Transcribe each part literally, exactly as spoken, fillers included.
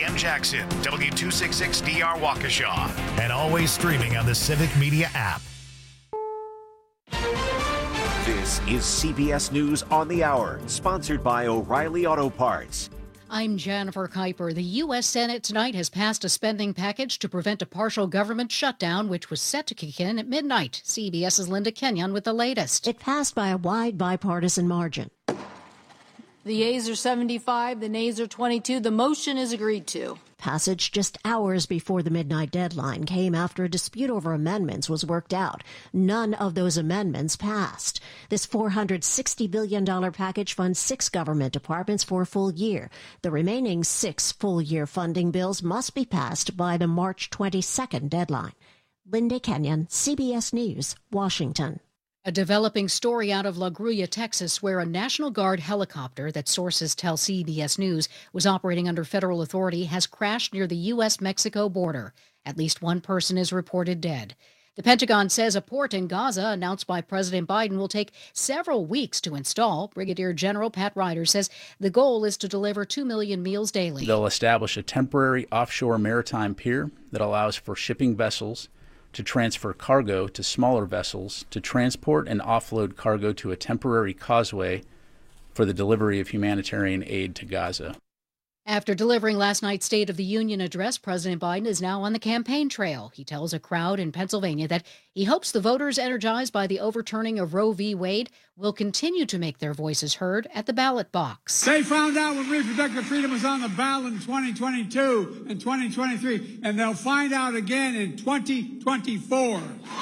A M Jackson, W two sixty-six D R Waukesha, and always streaming on the Civic Media app. This is C B S News on the Hour, sponsored by O'Reilly Auto Parts. I'm Jennifer Kuiper. The U S Senate tonight has passed a spending package to prevent a partial government shutdown, which was set to kick in at midnight. CBS's Linda Kenyon with the latest. It passed by a wide bipartisan margin. The yeas are seventy-five, the nays are twenty-two. The motion is agreed to. Passage just hours before the midnight deadline came after a dispute over amendments was worked out. None of those amendments passed. This four hundred sixty billion dollars package funds six government departments for a full year. The remaining six full-year funding bills must be passed by the March twenty-second deadline. Linda Kenyon, C B S News, Washington. A developing story out of La Grulla, Texas, where a National Guard helicopter that sources tell C B S News was operating under federal authority has crashed near the U S Mexico border. At least one person is reported dead. The Pentagon says a port in Gaza announced by President Biden will take several weeks to install. Brigadier General Pat Ryder says the goal is to deliver two million meals daily. They'll establish a temporary offshore maritime pier that allows for shipping vessels to transfer cargo to smaller vessels, to transport and offload cargo to a temporary causeway for the delivery of humanitarian aid to Gaza. After delivering last night's State of the Union address, President Biden is now on the campaign trail. He tells a crowd in Pennsylvania that he hopes the voters energized by the overturning of Roe v. Wade will continue to make their voices heard at the ballot box. They found out when reproductive freedom was on the ballot in twenty twenty-two and twenty twenty-three, and they'll find out again in twenty twenty-four.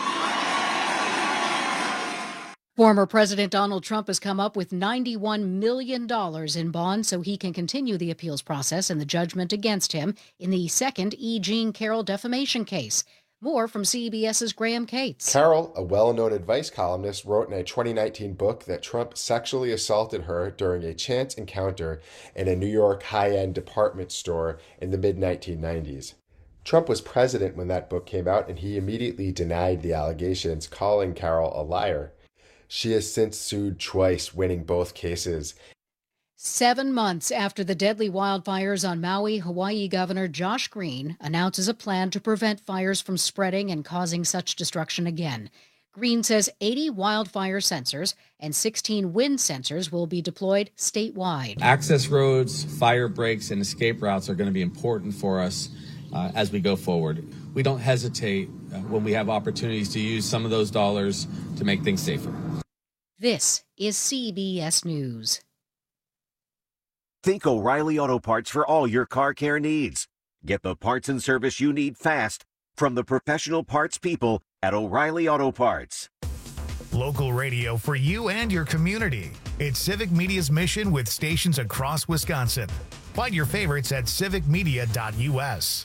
Former President Donald Trump has come up with ninety-one million dollars in bonds so he can continue the appeals process and the judgment against him in the second E. Jean Carroll defamation case. More from CBS's Graham Cates. Carroll, a well-known advice columnist, wrote in a twenty nineteen book that Trump sexually assaulted her during a chance encounter in a New York high-end department store in the mid nineteen nineties. Trump was president when that book came out, and he immediately denied the allegations, calling Carroll a liar. She has since sued twice, winning both cases. Seven months after the deadly wildfires on Maui, Hawaii Governor Josh Green announces a plan to prevent fires from spreading and causing such destruction again. Green says eighty wildfire sensors and sixteen wind sensors will be deployed statewide. Access roads, fire breaks, and escape routes are going to be important for us uh, as we go forward. We don't hesitate uh, when we have opportunities to use some of those dollars to make things safer. This is C B S News. Think O'Reilly Auto Parts for all your car care needs. Get the parts and service you need fast from the professional parts people at O'Reilly Auto Parts. Local radio for you and your community. It's Civic Media's mission with stations across Wisconsin. Find your favorites at civic media dot U S.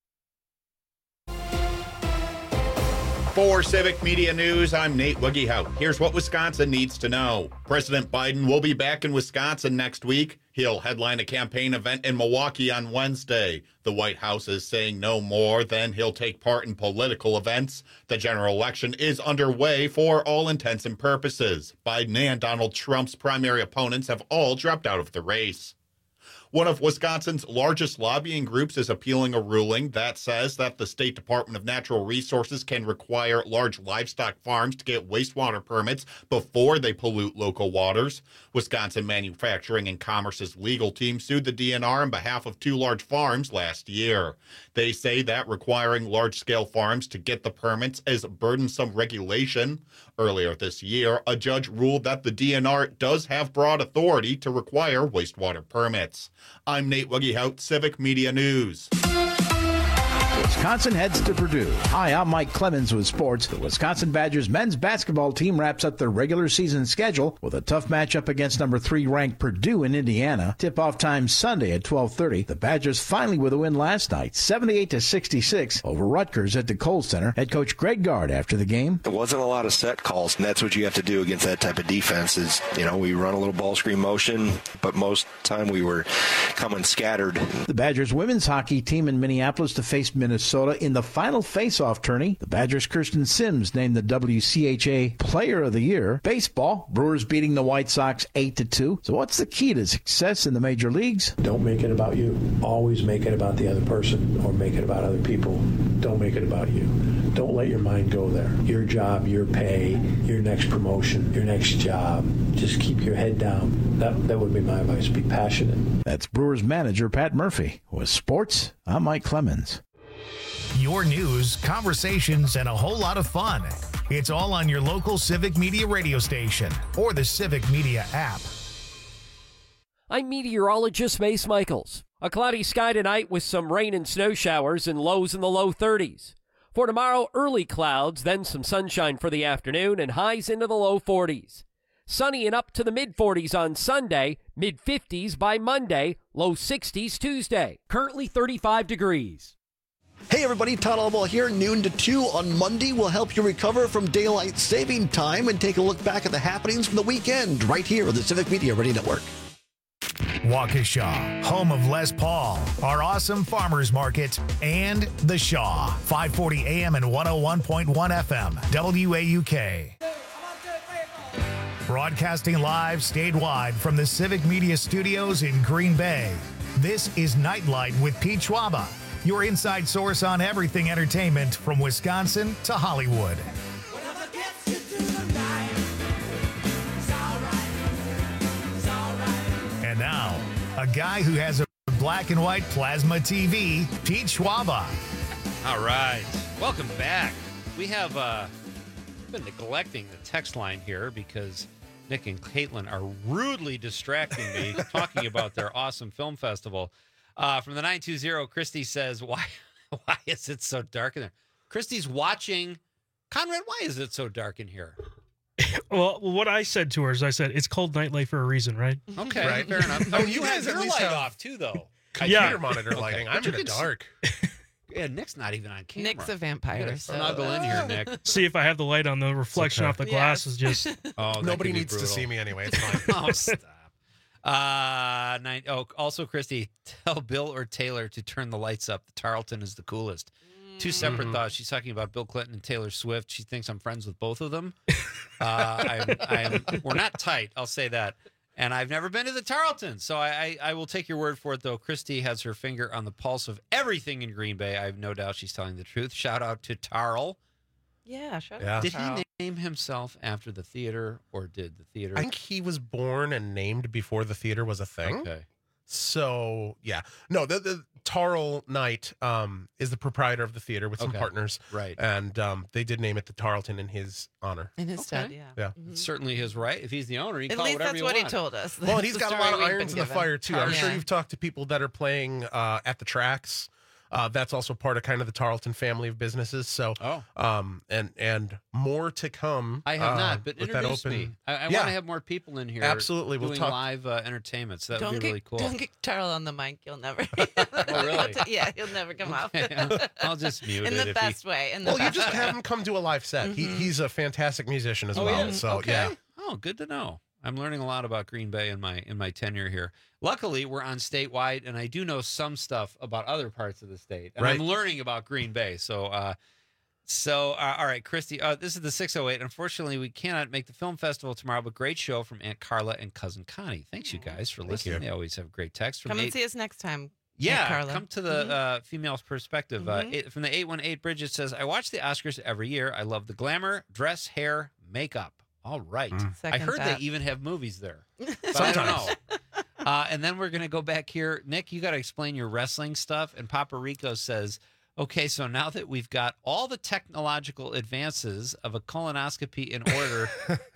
For Civic Media News, I'm Nate Wiggyhout. Here's what Wisconsin needs to know. President Biden will be back in Wisconsin next week. He'll headline a campaign event in Milwaukee on Wednesday. The White House is saying no more than he'll take part in political events. The general election is underway for all intents and purposes. Biden and Donald Trump's primary opponents have all dropped out of the race. One of Wisconsin's largest lobbying groups is appealing a ruling that says that the State Department of Natural Resources can require large livestock farms to get wastewater permits before they pollute local waters. Wisconsin Manufacturing and Commerce's legal team sued the D N R on behalf of two large farms last year. They say that requiring large-scale farms to get the permits is burdensome regulation. Earlier this year, a judge ruled that the D N R does have broad authority to require wastewater permits. I'm Nate Wiggyhout, Civic Media News. Wisconsin heads to Purdue. Hi, I'm Mike Clemens with sports. The Wisconsin Badgers men's basketball team wraps up their regular season schedule with a tough matchup against number three ranked Purdue in Indiana. Tip-off time Sunday at twelve thirty. The Badgers finally with a win last night, seventy-eight to sixty-six over Rutgers at the Kohl Center. Head coach Greg Gard after the game. There wasn't a lot of set calls, and that's what you have to do against that type of defense is, you know, we run a little ball screen motion, but most time we were coming scattered. The Badgers women's hockey team in Minneapolis to face Minnesota Minnesota in the final face-off tourney. The Badgers' Kirsten Sims named the W C H A Player of the Year. Baseball, Brewers beating the White Sox eight to two. So what's the key to success in the major leagues? Don't make it about you. Always make it about the other person or make it about other people. Don't make it about you. Don't let your mind go there. Your job, your pay, your next promotion, your next job. Just keep your head down. That, that would be my advice. Be passionate. That's Brewers manager Pat Murphy. With sports, I'm Mike Clemens. Your news, conversations, and a whole lot of fun. It's all on your local Civic Media radio station or the Civic Media app. I'm meteorologist Mace Michaels. A cloudy sky tonight with some rain and snow showers and lows in the low thirties. For tomorrow, early clouds, then some sunshine for the afternoon and highs into the low forties. Sunny and up to the mid-forties on Sunday, mid-fifties by Monday, low sixties Tuesday. Currently thirty-five degrees. Hey everybody, Todd Albaugh here. Noon to two on Monday will help you recover from daylight saving time and take a look back at the happenings from the weekend right here on the Civic Media Radio Network. Waukesha, home of Les Paul, our awesome farmers market, and The Shaw, five forty A M and one oh one point one F M, W A U K. Broadcasting live statewide from the Civic Media Studios in Green Bay. This is Nightlight with Pete Schwaba, your inside source on everything entertainment from Wisconsin to Hollywood. And now, a guy who has a black and white plasma T V, Pete Schwaba. All right. Welcome back. We have uh, been neglecting the text line here because Nick and Caitlin are rudely distracting me talking about their awesome film festival. Uh, from the nine two zero, Christy says, why, why is it so dark in there? Christy's watching. Conrad, why is it so dark in here? Well, what I said to her is I said, it's called Nightlight for a reason, right? Okay, right. fair enough. Oh, you, You have guys your at least light have off, too, though. Computer Yeah. monitor lighting. Okay. I'm But in you the can dark. Yeah, Nick's not even on camera. Nick's a vampire. So. Snuggle in here, Nick. See, if I have the light on, the reflection okay. off the glass Yes. is just... Oh, that Nobody could be needs to brutal. see me anyway. It's fine. Oh, stop. Uh, nine, oh, also, Christy, tell Bill or Taylor to turn the lights up. The Tarleton is the coolest. Two separate Mhm. thoughts. She's talking about Bill Clinton and Taylor Swift. She thinks I'm friends with both of them. Uh, I'm, I'm, we're not tight, I'll say that. And I've never been to the Tarleton, so I, I, I will take your word for it, though. Christy has her finger on the pulse of everything in Green Bay. I have no doubt she's telling the truth. Shout out to Tarl. Yeah, shut Yeah. up. Did Tarl. he name himself after the theater, or did the theater? I think he was born and named before the theater was a thing. Okay. So yeah, no, the, the Tarl Knight um, is the proprietor of the theater with some Okay. partners, Right. and um, they did name it the Tarleton in his honor. In his Okay. stead, yeah. Yeah. Mhm. It's certainly his right. If he's the owner, he can At call it least whatever that's you what want. he told us. Well, and he's The got a story lot of we've irons been in the given. fire too. I'm sure Yeah. you've talked to people that are playing uh, at the tracks. Uh, that's also part of kind of the Tarleton family of businesses. So, Oh. um, and and more to come. I have uh, not, but with that introduce open. me. I, I Yeah. want to have more people in here. Absolutely. We'll doing talk- live uh, entertainment. So that Don't would be get, really cool. Don't get Charles on the mic. You'll never. Oh, really? Yeah, he'll never come up. Okay, I'll just mute In it the if best he... way. In the Well, you best just way. have him come do a live set. He, Mhm. he's a fantastic musician as Oh, well. yeah? So okay. yeah. Oh, good to know. I'm learning a lot about Green Bay in my in my tenure here. Luckily, we're on statewide, and I do know some stuff about other parts of the state. And Right. I'm learning about Green Bay. So, uh, so uh, all right, Christy. Uh, this is the six oh eight. Unfortunately, we cannot make the film festival tomorrow, but great show from Aunt Carla and cousin Connie. Thanks, you guys, for Thank listening. you. They always have great texts from Come and eight- see us next time. Yeah, Aunt Carla. come to the Mhm. uh, female's perspective. Mhm. Uh, eight, from the eight one eight, Bridget says, I watch the Oscars every year. I love the glamour, dress, hair, makeup. All right. I Second heard that. they even have movies there. But I don't Sometimes. know. Uh, and then we're going to go back here. Nick, you got to explain your wrestling stuff. And Papa Rico says, okay, so now that we've got all the technological advances of a colonoscopy in order,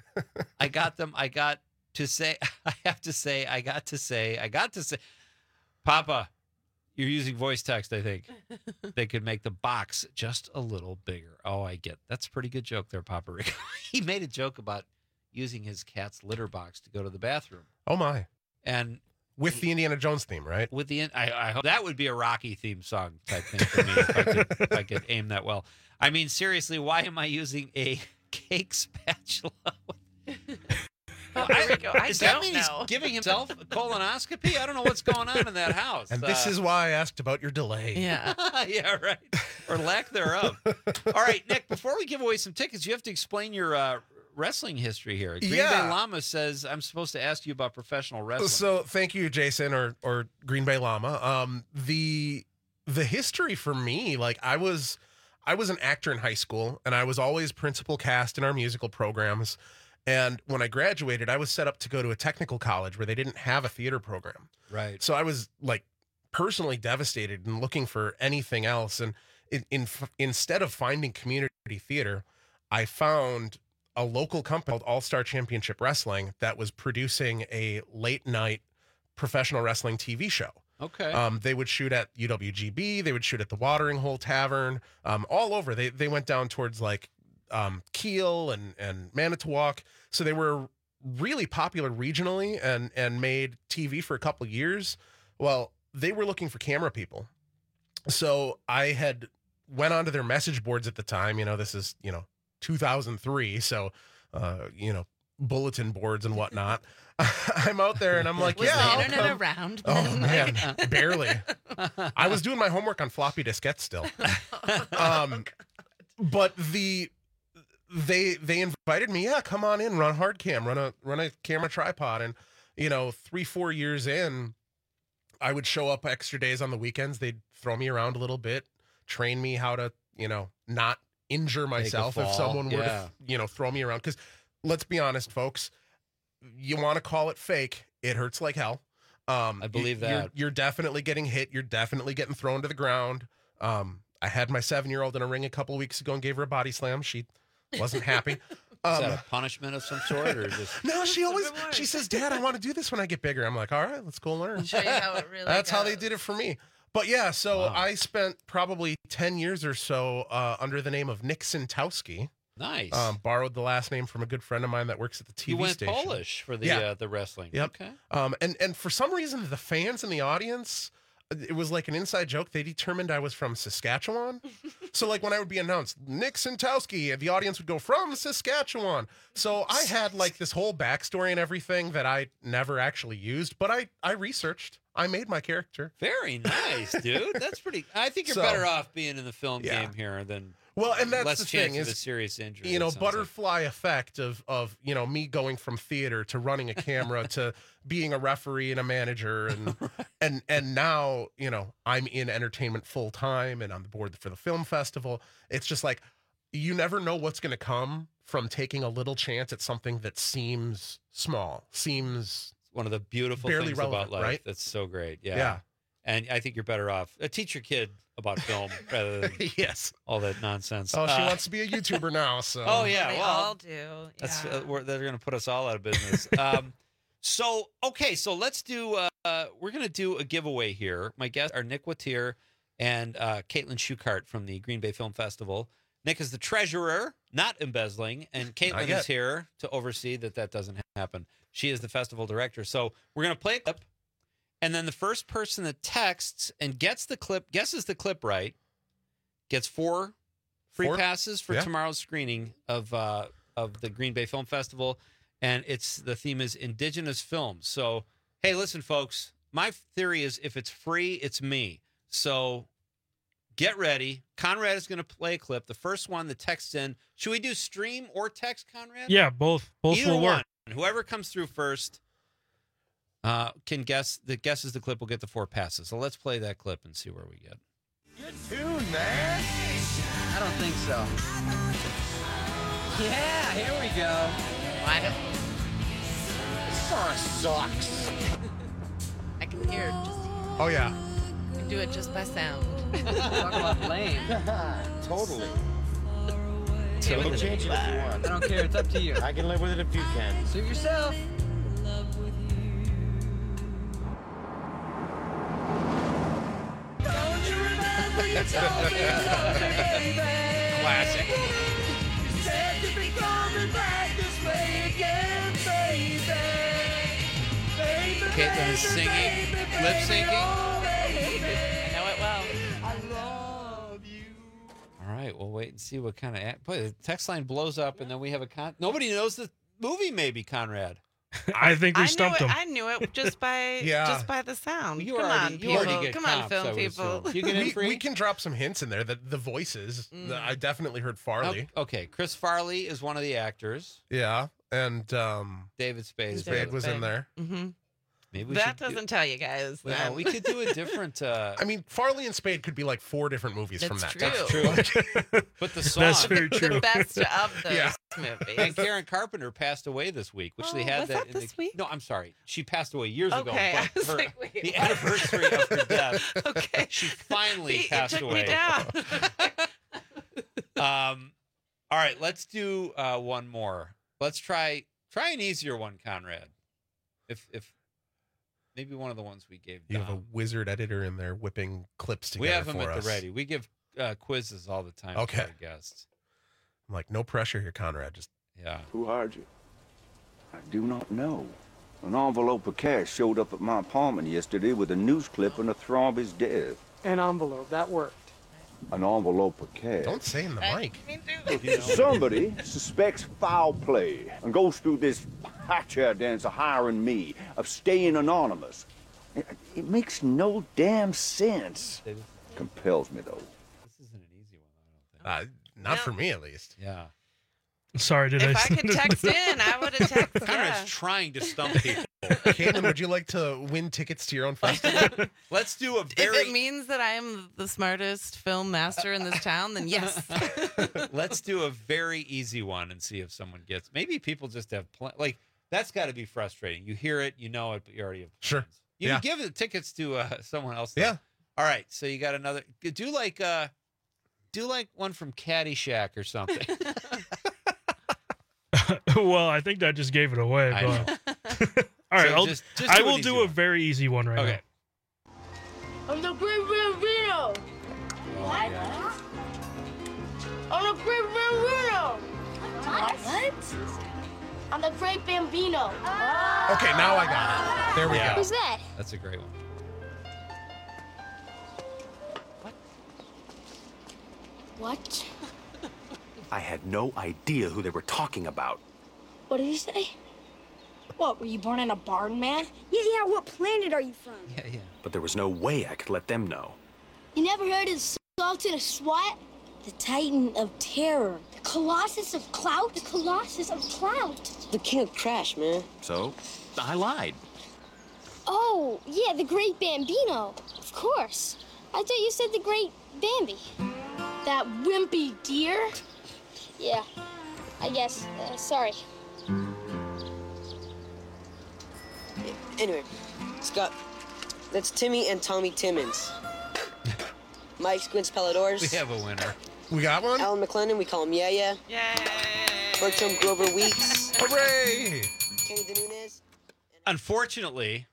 I got them. I got to say, I have to say, I got to say, I got to say, Papa, you're using voice text, I think. They could make the box just a little bigger. Oh, I get that's a pretty good joke there, Papa Rico. He made a joke about using his cat's litter box to go to the bathroom. Oh my. And With the Indiana Jones theme, right? with the I, I hope that would be a Rocky theme song type thing for me if I could if I could aim that well. I mean, seriously, why am I using a cake spatula? I, I Does that don't mean know. he's giving himself a colonoscopy? I don't know what's going on in that house. And this Uh, is why I asked about your delay. Yeah. yeah, right. Or lack thereof. All right, Nick, before we give away some tickets, you have to explain your uh, wrestling history here. Green Yeah. Bay Llama says I'm supposed to ask you about professional wrestling. So thank you, Jason, or or Green Bay Llama. Um, the the history for me, like I was I was an actor in high school, and I was always principal cast in our musical programs. And when I graduated, I was set up to go to a technical college where they didn't have a theater program. Right. So I was like personally devastated and looking for anything else. And in, in instead of finding community theater, I found a local company called All Star Championship Wrestling that was producing a late night professional wrestling T V show. Okay. Um, they would shoot at U W G B. They would shoot at the Watering Hole Tavern, um, all over. They they went down towards like um, Kiel and and Manitowoc. So they were really popular regionally and and made T V for a couple of years. Well, they were looking for camera people. So I had went onto their message boards at the time. You know, this is you know two thousand three. So uh, you know bulletin boards and whatnot. I'm out there and I'm like, Was yeah, the I'll internet come. around Oh then? man, Like- barely. I was doing my homework on floppy diskettes still. Um, but the they they invited me. Yeah, come on in, run hard cam, run a run a camera tripod, and you know, three four years in, I would show up extra days on the weekends. They'd throw me around a little bit, train me how to you know not injure myself if fall, someone were yeah. to you know throw me around. Because let's be honest, folks, you want to call it fake, it hurts like hell. Um, I believe you- you're- that. You're definitely getting hit. You're definitely getting thrown to the ground. Um, I had my seven-year-old in a ring a couple of weeks ago and gave her a body slam. She wasn't happy. Is Um, that a punishment of some sort, or just no, she always she says, "Dad, I want to do this when I get bigger." I'm like, "All right, let's go learn." Show you how it really That's how they goes. did it for me. But yeah, so Wow. I spent probably ten years or so uh, under the name of Nick Sintowski. nice? Um, borrowed the last name from a good friend of mine that works at the T V you went station. Polish for the Yeah. uh, the wrestling. Yep. Okay. Um, and and for some reason, the fans in the audience, it was like an inside joke. They determined I was from Saskatchewan. So like when I would be announced, Nick Sintowski, the audience would go, from Saskatchewan. So I had like this whole backstory and everything that I never actually used, but I I researched. I made my character. Very nice, dude. That's pretty. I think you're So- better off being in the film Yeah. game here than Well, and that's less the chance thing of is, a serious injury. you it know, sounds like. butterfly effect of of you know me going from theater to running a camera to being a referee and a manager and and and now you know I'm in entertainment full time and on the board for the film festival. It's just like you never know what's going to come from taking a little chance at something that seems small, seems One of the beautiful barely things relevant, about life. right? That's so great. Yeah. Yeah. And I think you're better off. Uh, teach your kid about film rather than yes. all that nonsense. Oh, she Uh, wants to be a YouTuber now. So Oh yeah, They well, all do. that's yeah. uh, we're, they're going to put us all out of business. um, so okay, so let's do. Uh, uh, we're going to do a giveaway here. My guests are Nick Wattier and uh, Caitlin Schuchart from the Green Bay Film Festival. Nick is the treasurer, not embezzling, and Caitlin Not is yet. here to oversee that that doesn't happen. She is the festival director. So we're going to play a clip, and then the first person that texts and gets the clip, guesses the clip right, gets four free Four? passes for Yeah. tomorrow's screening of uh, of the Green Bay Film Festival, and it's the theme is Indigenous films. So hey, listen, folks, my theory is if it's free, it's me. So get ready. Conrad is going to play a clip. The first one that texts in. Should we do stream or text, Conrad? Yeah, both both Either will one. work. Whoever comes through first uh, can guess. The guesses the clip will get the four passes. So let's play that clip and see where we get. Good tune, man. I don't think so. Yeah, here we go. Why? This song sucks. I can hear it. Just, oh yeah. I can do it just by sound. Talk about lame. Totally. Give You it can the change it if you bar. want. I don't care. It's up to you. I can live with it if you can. Suit yourself. Don't you remember you told me you loved me, baby? Classic. Said you'd be coming back this way again, baby. Baby, Caitlin is baby, singing, baby, lip syncing. oh, baby. I know it well. I love you. All right, we'll wait and see what kind of. Boy, the text line blows up, and then we have a con. Nobody knows the movie. Maybe Conrad. I think we I stumped knew him. it, I knew it just by Yeah. just by the sound. You Come already- on, you people. already get Come on, comps, I film would people. assume. You get in we, free? we can drop some hints in there. The, the voices. The- I definitely heard Farley. Oh, okay, Chris Farley is one of the actors. Yeah. And um, David Spade. is the Spade other. was in there. Mm-hmm. Maybe we That should do- doesn't tell you guys. Well, then. we could do a different. Uh, I mean, Farley and Spade could be like four different movies from That's that. true. time. That's true. But the song. That's very true. The best of those Yeah. movies. And Karen Carpenter passed away this week, which they Oh, had was that, that in this the, week? No, I'm sorry. She passed away years ago. Okay, I but was her- like, wait, the what? anniversary of her death. Okay. She finally See, passed it took away. me down. Um, all right, let's do uh, one more. Let's try try an easier one, Conrad. If if maybe one of the ones we gave. You have a Dom. wizard editor in there whipping clips together. We have them for at us. the ready. We give uh, quizzes all the time Okay. to our guests. I'm like, no pressure here, Conrad. Just Yeah. Who hired you? I do not know. An envelope of cash showed up at my apartment yesterday with a news clip and a Throbby's death. An envelope, that worked. An envelope of cash. don't say in the mic. Somebody suspects foul play and goes through this high chair dance of hiring me, of staying anonymous. It, it makes no damn sense. Compels me, though. This isn't an easy one, I don't think. Uh, not for me, at least. Yeah. Sorry, did If I? I could text in, I would have texted. Conrad's Yeah. trying to stump people. Caitlin, would you like to win tickets to your own festival? Let's do a If very. it means that I am the smartest film master in this town, then yes. Let's do a very easy one and see if someone gets. Maybe people just have pl- like that's got to be frustrating. You hear it, you know it, but you already have plans. Sure. You Yeah. can give the tickets to uh, someone else. though. Yeah. All right. So you got another. Do like uh, do like one from Caddyshack or something. Well, I think that just gave it away. I But... know. All right, So I'll, just- just I do an will easy do a one. very easy one right Okay. I'm the Great Bambino. What? I'm the Great Bambino. What? I'm the Great Bambino. Okay, now I got it. There we Yeah. go. Who's that? That's a great one. What? I had no idea who they were talking about. What did he say? What, were you born in a barn, man? Yeah, yeah, what planet are you from? Yeah, yeah. But there was no way I could let them know. You never heard of the Sultan of SWAT? The Titan of Terror. The Colossus of Clout? The Colossus of Clout. The King of Trash, man. So, I lied. Oh, yeah, the Great Bambino. Of course. I thought you said the Great Bambi. That wimpy deer? Yeah, I guess. Uh, sorry. Anyway, Scott, that's Timmy and Tommy Timmons. Mike Squints Pelladors. We have a winner. We got one? Alan McLennan, we call him Yeah Yeah. Yay! Bertram Grover Weeks. Hooray! Kenny DeNunez. Unfortunately,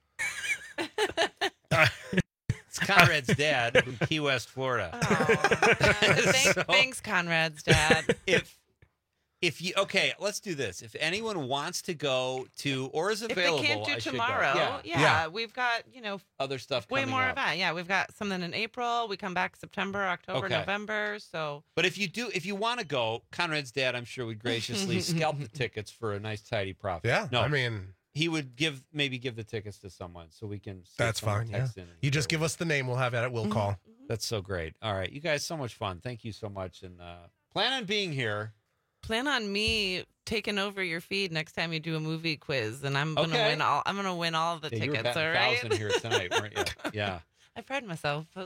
it's Conrad's dad from Key West, Florida. Thank, So- thanks, Conrad's dad. If if you okay, let's do this. If anyone wants to go to or is If available, they can't do I should go. tomorrow, Yeah. yeah. Yeah. we've got, you know, Other stuff way coming more up. event. Yeah, we've got something in April. We come back September, October, Okay. November. So But if you do, if you want to go, Conrad's dad, I'm sure would graciously scalp the tickets for a nice tidy profit. Yeah, no, I mean, he would give maybe give the tickets to someone so we can. see if that's someone fine. Yeah. texts in and You just give us the name. We'll have it at will call. That's so great. All right, you guys, so much fun. Thank you so much, and uh, plan on being here. plan on me taking over your feed next time you do a movie quiz, and I'm gonna Okay. win all. I'm gonna win all the Yeah, you were tickets. batting All a right. thousand here tonight, weren't you? Yeah. I pride myself. So.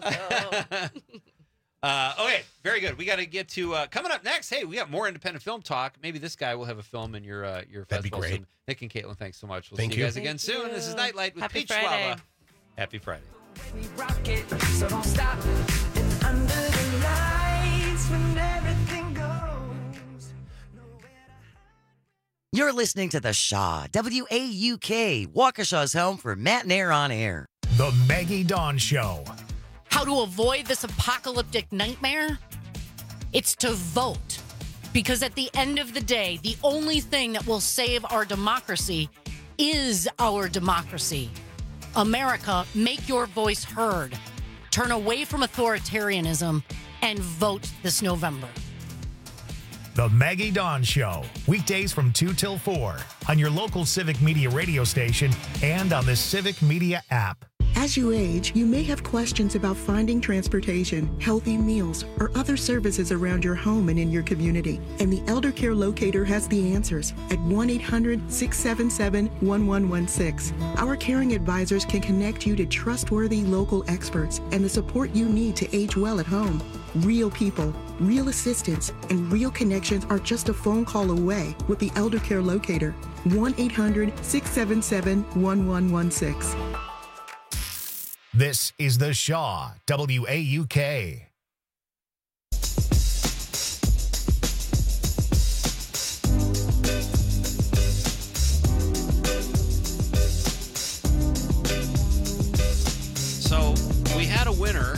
Uh, okay, very good. We got to get to uh, coming up next. Hey, we got more independent film talk. Maybe this guy will have a film in your uh, your That'd be festival. great. soon. Nick and Caitlin, thanks so much. We'll Thank see you you. guys again Thank soon. This is you. Nightlight with Happy Pete Friday. Schwaba. Happy Friday. We rock it, so don't stop. And under the lights when everything goes. You're listening to The Shaw, W A U K, Waukesha's home for Matt and Air on Air. The Maggie Dawn Show. How to avoid this apocalyptic nightmare? It's to vote. Because at the end of the day, the only thing that will save our democracy is our democracy. America, make your voice heard. Turn away from authoritarianism and vote this November. The Maggie Dawn Show, weekdays from two till four on your local Civic Media radio station and on the Civic Media app. As you age, you may have questions about finding transportation, healthy meals, or other services around your home and in your community. And the Elder Care Locator has the answers at one eight hundred, six seven seven, one one one six. Our caring advisors can connect you to trustworthy local experts and the support you need to age well at home. Real people, real assistance, and real connections are just a phone call away with the Elder Care Locator. one eight hundred, six seven seven, one one one six. This is The Shaw, W A U K. So we had a winner,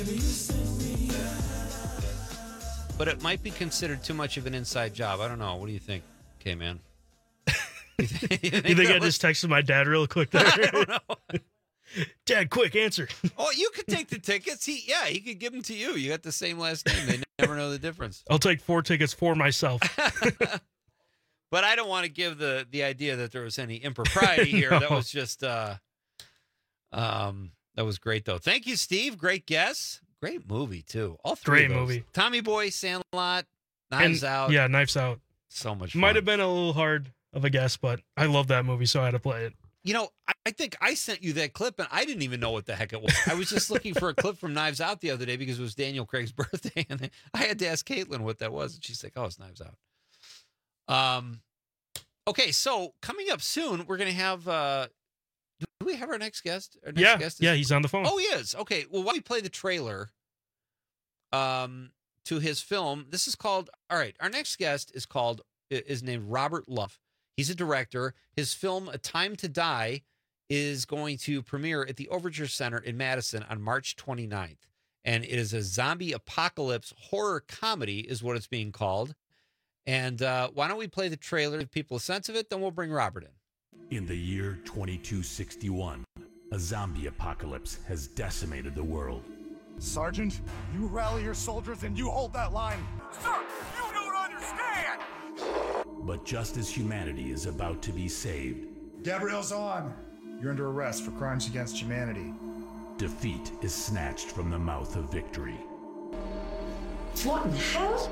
but it might be considered too much of an inside job. I don't know. What do you think, K-Man? You think, you think I just texted my dad real quick there? I don't know. Dad, quick, answer. Oh, you could take the tickets. He, yeah, he could give them to you. You got the same last name. They never know the difference. I'll take four tickets for myself. But I don't want to give the the idea that there was any impropriety here. No. That was just, uh, um, that was great though. Thank you, Steve. Great guess. Great movie too. All three. Great of those. movie. Tommy Boy, Sandlot, Knives And- Out. Yeah, Knives Out. So much fun. Might have been a little hard of a guess, but I love that movie, so I had to play it. You know, I, I think I sent you that clip, and I didn't even know what the heck it was. I was just looking for a clip from Knives Out the other day because it was Daniel Craig's birthday, and I had to ask Caitlin what that was, and she's like, "Oh, it's Knives Out." Um, okay, so coming up soon, we're gonna have. Uh, do we have our next guest? Our next Yeah, guest is- yeah, he's on the phone. Oh, he is. Okay, well, why don't we play the trailer? Um, to his film. This is called. All right, our next guest is called. Is named Robert Love. He's a director. His film, A Time to Die, is going to premiere at the Overture Center in Madison on March twenty-ninth. And it is a zombie apocalypse horror comedy is what it's being called. And uh, why don't we play the trailer to give people a sense of it, then we'll bring Robert in. In the year twenty-two sixty-one, a zombie apocalypse has decimated the world. Sergeant, you rally your soldiers and you hold that line. Sir, you don't understand! But just as humanity is about to be saved, Gabriel's on. You're under arrest for crimes against humanity. defeat is snatched from the mouth of victory. What in the hell?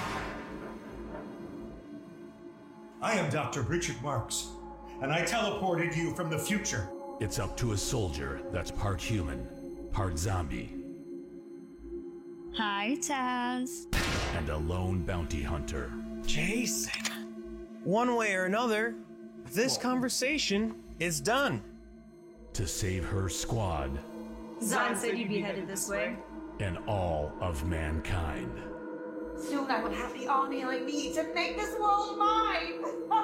I am Doctor Richard Marks, and I teleported you from the future. It's up to a soldier that's part human, part zombie, Hi, Taz. and a lone bounty hunter. Jason, one way or another, this conversation is done. To save her squad Zon said you'd be headed this way. and all of mankind. Soon I will have the army I need to make this world mine.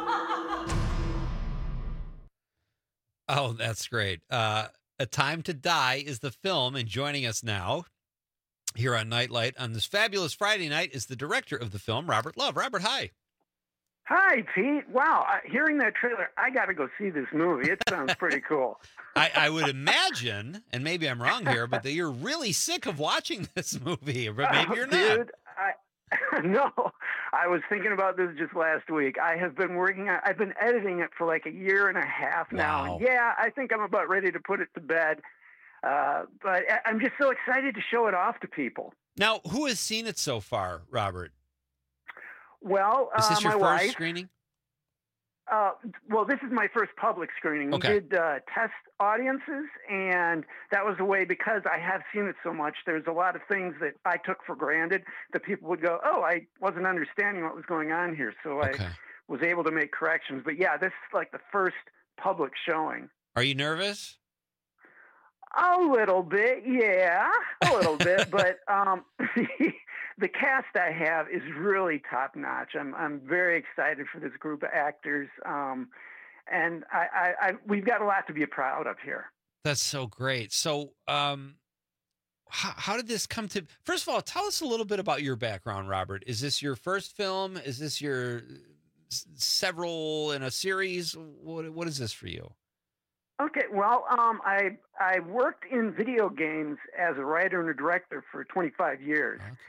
Oh, that's great. Uh, A Time to Die is the film, and joining us now here on Nightlight on this fabulous Friday night is the director of the film, Robert Love. Robert, hi. Hi, Pete. Wow, uh, hearing that trailer, I got to go see this movie. It sounds pretty cool. I, I would imagine, and maybe I'm wrong here, but that you're really sick of watching this movie, but maybe you're not. Dude, I, no, I was thinking about this just last week. I have been working on, I've been editing it for like a year and a half now. Wow. And yeah, I think I'm about ready to put it to bed. Uh, but I- I'm just so excited to show it off to people. Now, who has seen it so far, Robert? Well, Is this uh, your my first wife. screening? Uh, well, this is my first public screening. Okay. We did uh, test audiences, and that was the way because I have seen it so much. There's a lot of things that I took for granted that people would go, "Oh, I wasn't understanding what was going on here," so Okay. I was able to make corrections. But yeah, this is like the first public showing. Are you nervous? A little bit, yeah, a little bit, but um, the cast I have is really top notch. I'm I'm very excited for this group of actors, um, and I, I, I we've got a lot to be proud of here. That's so great. So, um, how, how did this come to? First of all, tell us a little bit about your background, Robert. Is this your first film? Is this your s- several in a series? What what is this for you? Okay, well, um, I I worked in video games as a writer and a director for twenty-five years. Okay.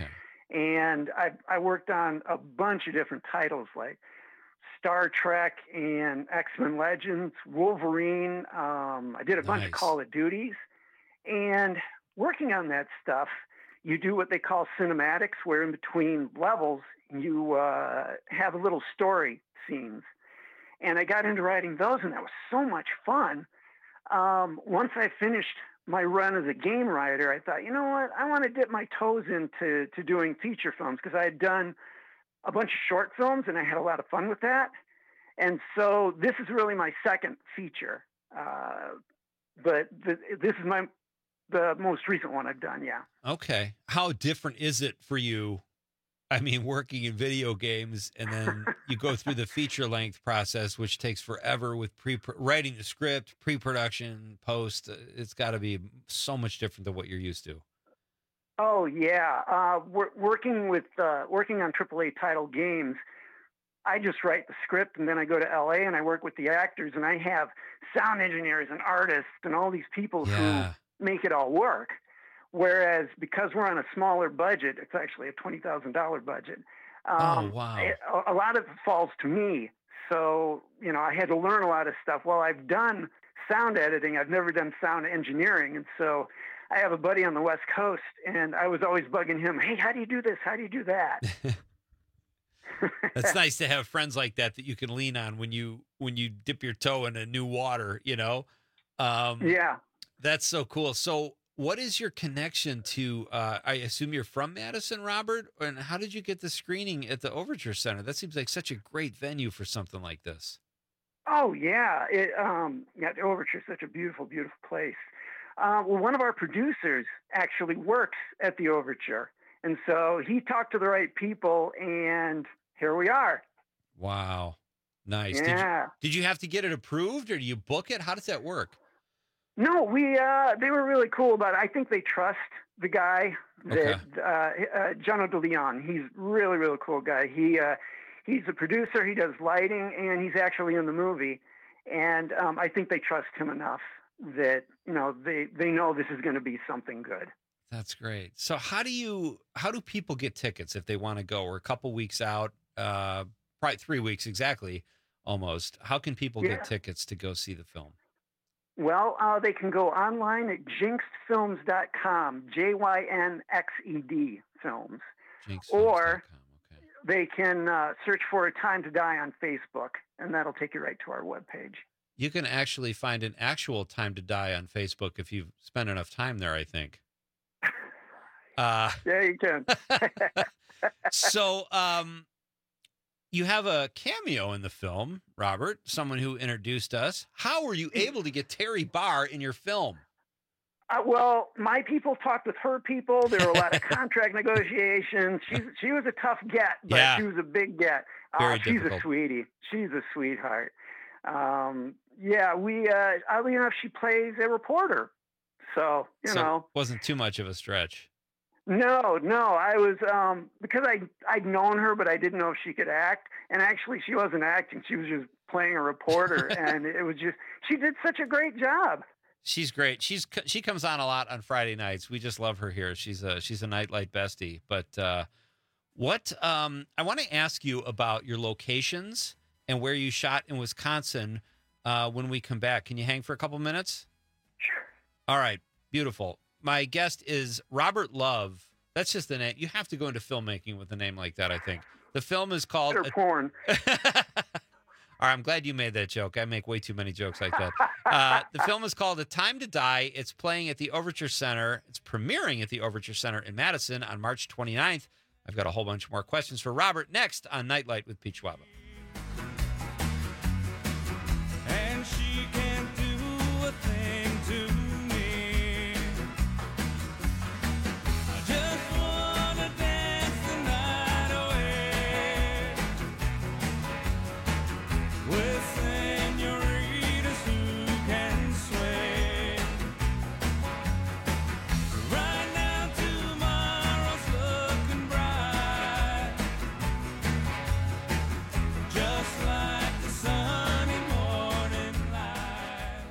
And I, I worked on a bunch of different titles like Star Trek and X-Men Legends, Wolverine. Um, I did a bunch Nice. of Call of Duties. And working on that stuff, you do what they call cinematics, where in between levels, you uh, have little story scenes. And I got into writing those, and that was so much fun. Um, once I finished my run as a game writer, I thought, you know what? I want to dip my toes into to doing feature films, because I had done a bunch of short films, and I had a lot of fun with that. And so this is really my second feature. Uh, but the, this is my the most recent one I've done, yeah. Okay. How different is it for you? I mean, working in video games, and then you go through the feature length process, which takes forever with pre writing the script, pre-production, post. It's got to be so much different than what you're used to. Oh yeah, uh, we're working with uh, working on triple A title games. I just write the script, and then I go to L A and I work with the actors, and I have sound engineers and artists and all these people Yeah. who make it all work. Whereas because we're on a smaller budget, it's actually a twenty thousand dollars budget. Um, Oh, wow. it- a, a lot of it falls to me. So, you know, I had to learn a lot of stuff. Well, I've done sound editing. I've never done sound engineering. And so I have a buddy on the West Coast, and I was always bugging him, hey, how do you do this? How do you do that? It's nice to have friends like that that you can lean on when you when you dip your toe in a new water, you know? Um, Yeah. That's so cool. So what is your connection to, uh, I assume you're from Madison, Robert? And how did you get the screening at the Overture Center? That seems like such a great venue for something like this. Oh yeah, it, um, yeah. The Overture is such a beautiful, beautiful place. Uh, well, one of our producers actually works at the Overture, and so he talked to the right people, and here we are. Wow. Nice. Yeah. Did you, did you have to get it approved, or do you book it? How does that work? No, we uh, they were really cool about it. I think they trust the guy that uh, uh, Jono De Leon. He's really, really cool guy. He uh, he's a producer. He does lighting, and he's actually in the movie. And um, I think they trust him enough that you know they they know this is going to be something good. That's great. So how do you how do people get tickets if they want to go? We're a couple weeks out, uh, probably three weeks exactly, almost. How can people Yeah. get tickets to go see the film? Well, uh, they can go online at jinxed films dot com, J Y N X E D films. Or they can uh, search for A Time to Die on Facebook, and that'll take you right to our webpage. You can actually find an actual Time to Die on Facebook if you've spent enough time there, I think. Uh, yeah, you can. so um, you have a cameo in the film, Robert, someone who introduced us. How were you able to get Terry Barr in your film? Uh, well, my people talked with her people. There were a lot of contract negotiations. She's, she was a tough get, but Yeah. she was a big get. Uh, Very she's difficult. a sweetie. She's a sweetheart. Um, yeah, we, uh, oddly enough, she plays a reporter. So, you So know. wasn't too much of a stretch. No, no, I was, um, because I, I'd known her, but I didn't know if she could act. And actually, she wasn't acting. She was just playing a reporter. And it was just, she did such a great job. She's great. She's she comes on a lot on Friday nights. We just love her here. She's a she's a nightlight bestie. But uh, what um, I want to ask you about your locations and where you shot in Wisconsin uh, when we come back. Can you hang for a couple minutes? Sure. All right. Beautiful. My guest is Robert Love. That's just the name. You have to go into filmmaking with a name like that, I think. The film is called Or porn. All right, I'm glad you made that joke. I make way too many jokes like that. Uh, the film is called A Time to Die. It's playing at the Overture Center. It's premiering at the Overture Center in Madison on March twenty-ninth. I've got a whole bunch more questions for Robert next on Nightlight with Pete Schwaba. And she can't do a thing to me. I just wanna dance the night away with senoritas who can sway. Right now tomorrow's looking bright, just like the sunny morning light.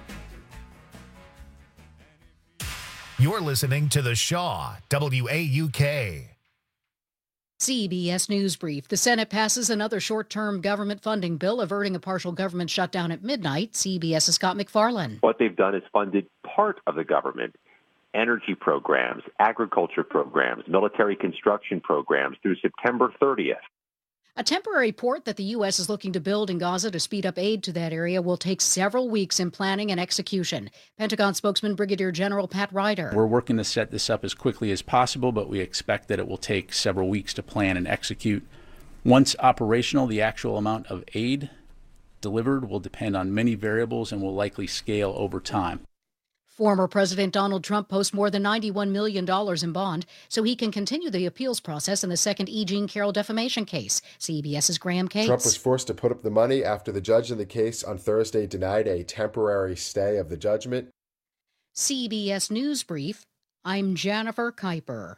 You're listening to The Shaw, W A U K. C B S News Brief. The Senate passes another short-term government funding bill averting a partial government shutdown at midnight. CBS's Scott McFarland. What they've done is funded part of the government, energy programs, agriculture programs, military construction programs through September thirtieth. A temporary port that the U S is looking to build in Gaza to speed up aid to that area will take several weeks in planning and execution. Pentagon spokesman Brigadier General Pat Ryder. We're working to set this up as quickly as possible, but we expect that it will take several weeks to plan and execute. Once operational, the actual amount of aid delivered will depend on many variables and will likely scale over time. Former President Donald Trump posts more than ninety-one million dollars in bond so he can continue the appeals process in the second E. Jean Carroll defamation case. CBS's Graham Cates. Trump was forced to put up the money after the judge in the case on Thursday denied a temporary stay of the judgment. C B S News Brief. I'm Jennifer Kuiper.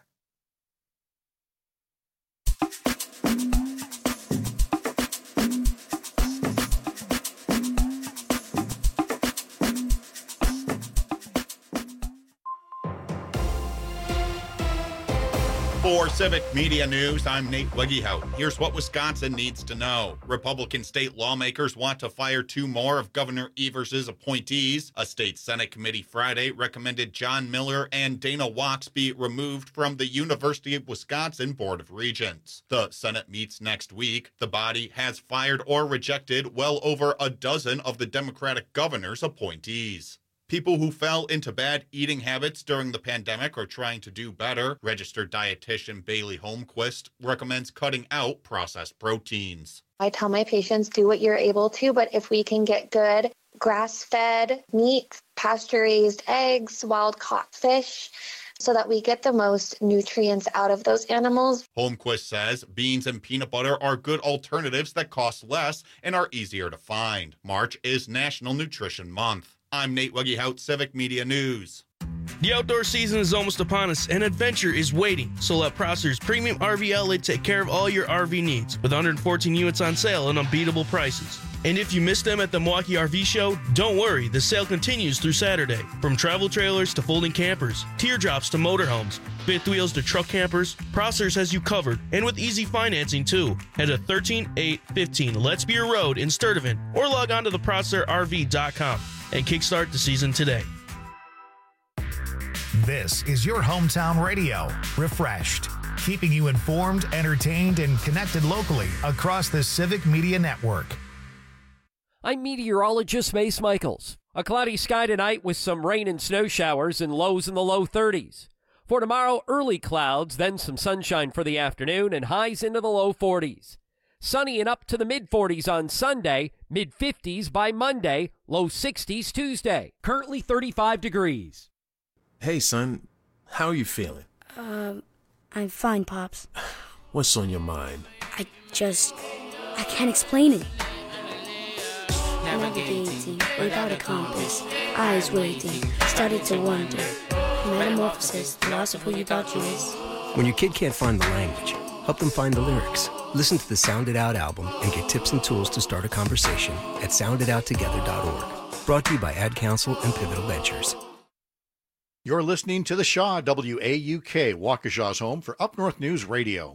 For Civic Media News, I'm Nate Wiggyhout. Here's what Wisconsin needs to know. Republican state lawmakers want to fire two more of Governor Evers' appointees. A state Senate committee Friday recommended John Miller and Dana Wachs be removed from the University of Wisconsin Board of Regents. The Senate meets next week. The body has fired or rejected well over a dozen of the Democratic governor's appointees. People who fell into bad eating habits during the pandemic are trying to do better. Registered dietitian Bailey Holmquist recommends cutting out processed proteins. I tell my patients, do what you're able to, but if we can get good grass-fed meat, pasture-raised eggs, wild-caught fish, so that we get the most nutrients out of those animals. Holmquist says beans and peanut butter are good alternatives that cost less and are easier to find. March is National Nutrition Month. I'm Nate Wiggyhout, Civic Media News. The outdoor season is almost upon us, and adventure is waiting. So let Prosser's Premium R V Outlet take care of all your R V needs, with one hundred fourteen units on sale and unbeatable prices. And if you missed them at the Milwaukee R V Show, don't worry, the sale continues through Saturday. From travel trailers to folding campers, teardrops to motorhomes, fifth wheels to truck campers, Prosser's has you covered, and with easy financing too. Head to thirteen eight fifteen Let's Beer Road in Sturtevant, or log on to the prosser R V dot com and kickstart the season today. This is your hometown radio, Refreshed, keeping you informed, entertained, and connected locally across the Civic Media Network. I'm meteorologist Mace Michaels. A cloudy sky tonight with some rain and snow showers and lows in the low thirties. For tomorrow, early clouds, then some sunshine for the afternoon and highs into the low forties. Sunny and up to the mid-forties on Sunday, mid-fifties by Monday, low sixties Tuesday. Currently thirty-five degrees. Hey, son, how are you feeling? Um, I'm fine, Pops. What's on your mind? I just... I can't explain it. Navigating without a compass, eyes waiting, started to wonder. Metamorphosis, the loss of who you thought you was. When your kid can't find the language, help them find the lyrics. Listen to the Sound It Out album and get tips and tools to start a conversation at sound it out together dot org. Brought to you by Ad Council and Pivotal Ventures. You're listening to The Shaw, W A U K, Waukesha's home for Up North News Radio.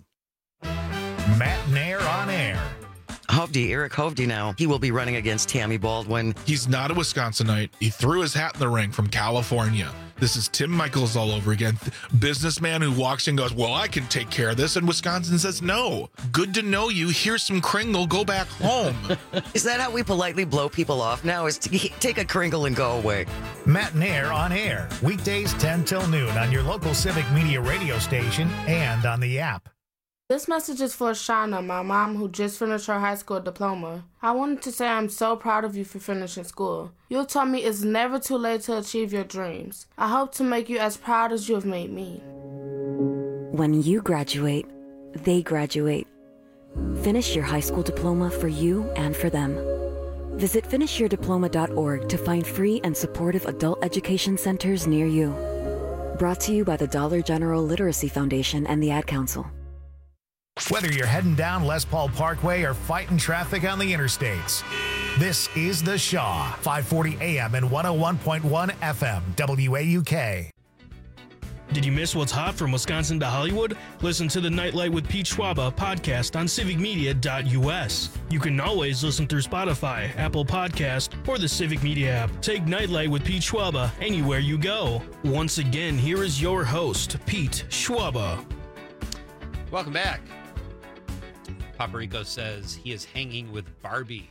Matt Nair on air. Hovde, Eric Hovde now. He will be running against Tammy Baldwin. He's not a Wisconsinite. He threw his hat in the ring from California. This is Tim Michaels all over again. Businessman who walks in and goes, well, I can take care of this. And Wisconsin says, no. Good to know you. Here's some Kringle. Go back home. Is that how we politely blow people off now? Is to take a Kringle and go away? Matt Nair on air. Weekdays ten till noon on your local Civic Media radio station and on the app. This message is for Shauna, my mom who just finished her high school diploma. I wanted to say I'm so proud of you for finishing school. You told me it's never too late to achieve your dreams. I hope to make you as proud as you have made me. When you graduate, they graduate. Finish your high school diploma for you and for them. Visit finish your diploma dot org to find free and supportive adult education centers near you. Brought to you by the Dollar General Literacy Foundation and the Ad Council. Whether you're heading down Les Paul Parkway or fighting traffic on the interstates, this is The Shaw, five forty A M and one oh one point one F M, W A U K. Did you miss what's hot from Wisconsin to Hollywood? Listen to the Nightlight with Pete Schwaba podcast on civic media dot U S. You can always listen through Spotify, Apple Podcast, or the Civic Media app. Take Nightlight with Pete Schwaba anywhere you go. Once again, here is your host, Pete Schwaba. Welcome back. Paparico says he is hanging with Barbie.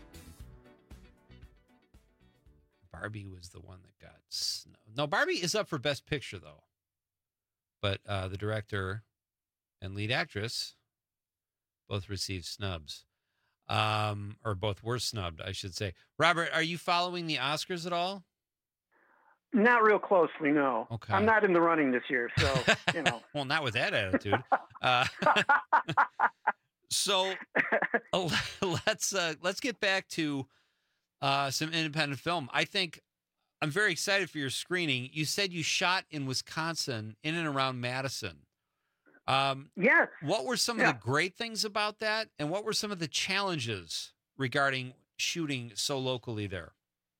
Barbie was the one that got snow. No, Barbie is up for Best Picture, though. But uh, the director and lead actress both received snubs. Um, or both were snubbed, I should say. Robert, are you following the Oscars at all? Not real closely, no. Okay. I'm not in the running this year, so, you know. Well, not with that attitude. uh, so uh, let's uh, let's get back to uh, some independent film. I think I'm very excited for your screening. You said you shot in Wisconsin, in and around Madison. Um, yes. What were some yeah. of the great things about that, and what were some of the challenges regarding shooting so locally there?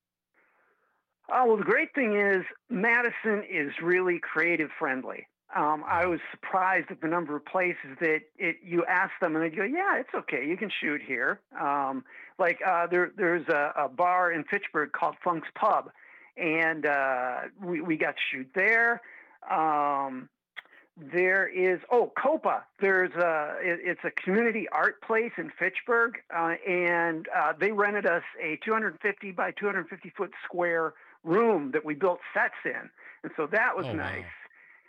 Oh, well, the great thing is Madison is really creative friendly. Um, I was surprised at the number of places that it, you ask them and they go, yeah, it's okay. You can shoot here. Um, like uh, there, there's a, a bar in Fitchburg called Funk's Pub, and uh, we, we got to shoot there. Um, there is, oh, Copa. There's a, it, it's a community art place in Fitchburg, uh, and uh, they rented us a two hundred fifty by two hundred fifty foot square room that we built sets in. And so that was oh, nice. Wow.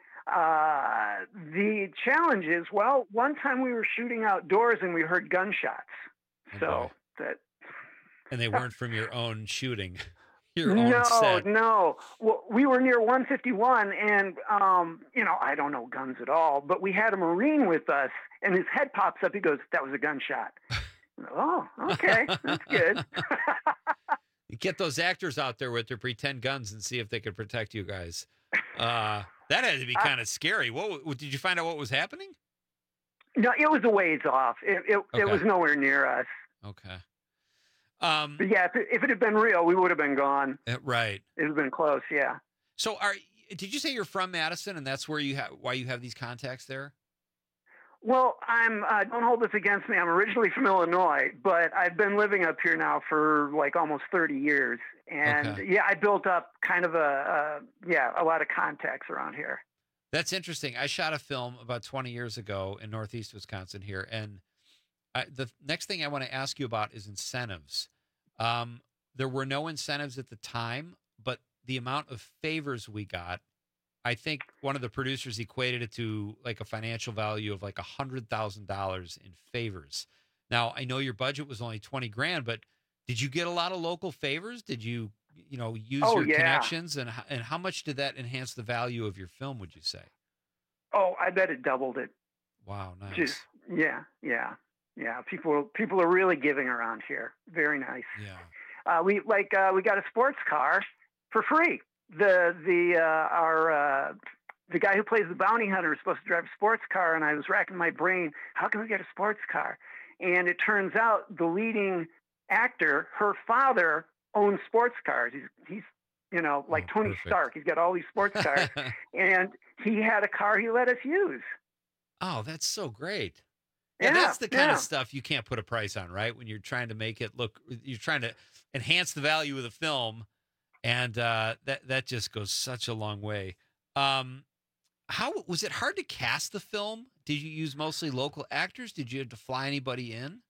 Uh, the challenge is, well, one time we were shooting outdoors and we heard gunshots. Okay. So that. And they weren't from your own shooting, your no, own set. No, well, we were near one fifty-one and, um, you know, I don't know guns at all, but we had a Marine with us and his head pops up. He goes, that was a gunshot. Oh, okay. That's good. You get those actors out there with their pretend guns and see if they could protect you guys. Uh, that had to be kind of scary. What did you find out what was happening? No, it was a ways off. It it, Okay. it was nowhere near us. Okay. Um, but yeah, if it, if it had been real, we would have been gone. uh, right. It would have been close. Yeah. So, are did you say you're from Madison, and that's where you have why you have these contacts there? Well, I'm. Uh, don't hold this against me. I'm originally from Illinois, but I've been living up here now for like almost thirty years, and Okay. yeah, I built up kind of a, a yeah a lot of contacts around here. That's interesting. I shot a film about twenty years ago in Northeast Wisconsin here, and I, the next thing I want to ask you about is incentives. Um, there were no incentives at the time, but the amount of favors we got, I think one of the producers equated it to like a financial value of like a hundred thousand dollars in favors. Now, I know your budget was only twenty grand, but did you get a lot of local favors? Did you, you know, use Oh, your yeah. connections, and h- and how much did that enhance the value of your film? Would you say? Oh, I bet it doubled it. Wow, nice. Just yeah, yeah, yeah. People people are really giving around here. Very nice. Yeah. Uh, we like uh, we got a sports car for free. The the uh, our uh, the guy who plays the bounty hunter is supposed to drive a sports car, and I was racking my brain. How can we get a sports car? And it turns out the leading actor, her father, owns sports cars. He's he's you know like Oh, Tony perfect. Stark. He's got all these sports cars, and he had a car he let us use. Oh, that's so great. Yeah, Yeah, that's the kind yeah. of stuff you can't put a price on, right? When you're trying to make it look, you're trying to enhance the value of the film, and uh, that that just goes such a long way. Um, how was it hard to cast the film? Did you use mostly local actors? Did you have to fly anybody in?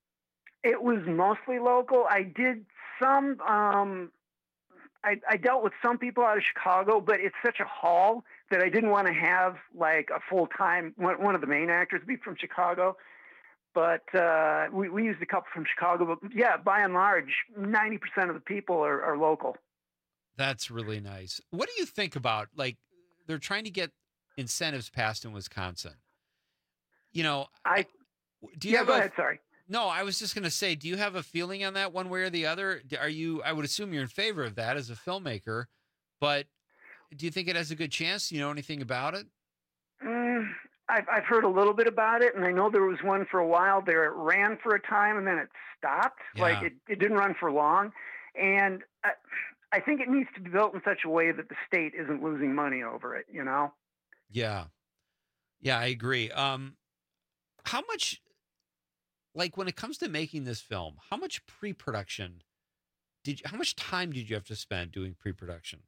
It was mostly local. I did some. Um, I, I dealt with some people out of Chicago, but it's such a haul that I didn't want to have like a full time one, one of the main actors be from Chicago. But uh, we we used a couple from Chicago. But yeah, by and large, ninety percent of the people are, are local. That's really nice. What do you think about, like, they're trying to get incentives passed in Wisconsin? You know, I do you yeah. have Go a, ahead. Sorry. No, I was just going to say, do you have a feeling on that one way or the other? Are you, I would assume you're in favor of that as a filmmaker, but do you think it has a good chance? Do you know anything about it? Mm, I've I've heard a little bit about it, and I know there was one for a while there. It ran for a time, and then it stopped. Like Yeah. it, it didn't run for long, and I, I think it needs to be built in such a way that the state isn't losing money over it. You know. Yeah. Yeah, I agree. Um, how much, like when it comes to making this film, how much pre-production did you, how much time did you have to spend doing pre-production?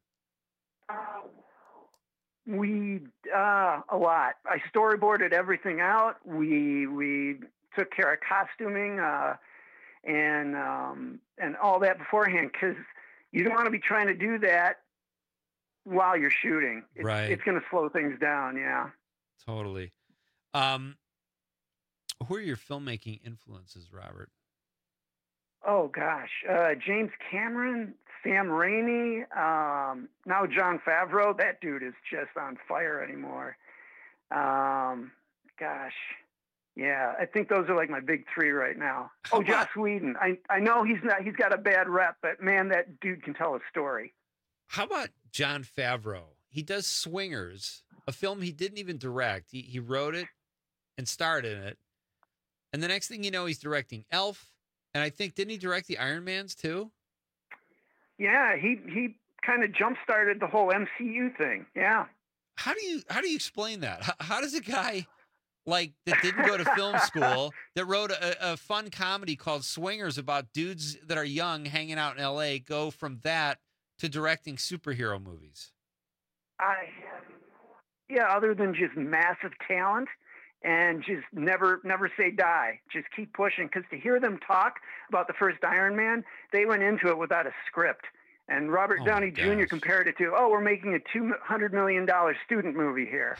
We uh, a lot. I storyboarded everything out. We we took care of costuming uh, and um, and all that beforehand because you don't want to be trying to do that while you're shooting. It's, Right. It's going to slow things down. Yeah. Totally. Um, who are your filmmaking influences, Robert? Oh gosh, uh, James Cameron, Sam Raimi, um, now Jon Favreau. That dude is just on fire anymore. Um, gosh, yeah, I think those are like my big three right now. How oh, Joss about- Whedon. I I know he's not. He's got a bad rep, but man, that dude can tell a story. How about Jon Favreau? He does Swingers, a film he didn't even direct. He he wrote it and starred in it, and the next thing you know, he's directing Elf. And I think, didn't he direct the Iron Mans too? Yeah, he he kind of jump started the whole M C U thing. Yeah. How do you how do you explain that? How, how does a guy like that didn't go to film school that wrote a, a fun comedy called Swingers about dudes that are young hanging out in L A go from that to directing superhero movies? I yeah, other than just massive talent and just never never say die. Just keep pushing because to hear them talk about the first Iron Man, they went into it without a script. And Robert Oh, Downey my Junior gosh. compared it to, oh, we're making a two hundred million dollars student movie here.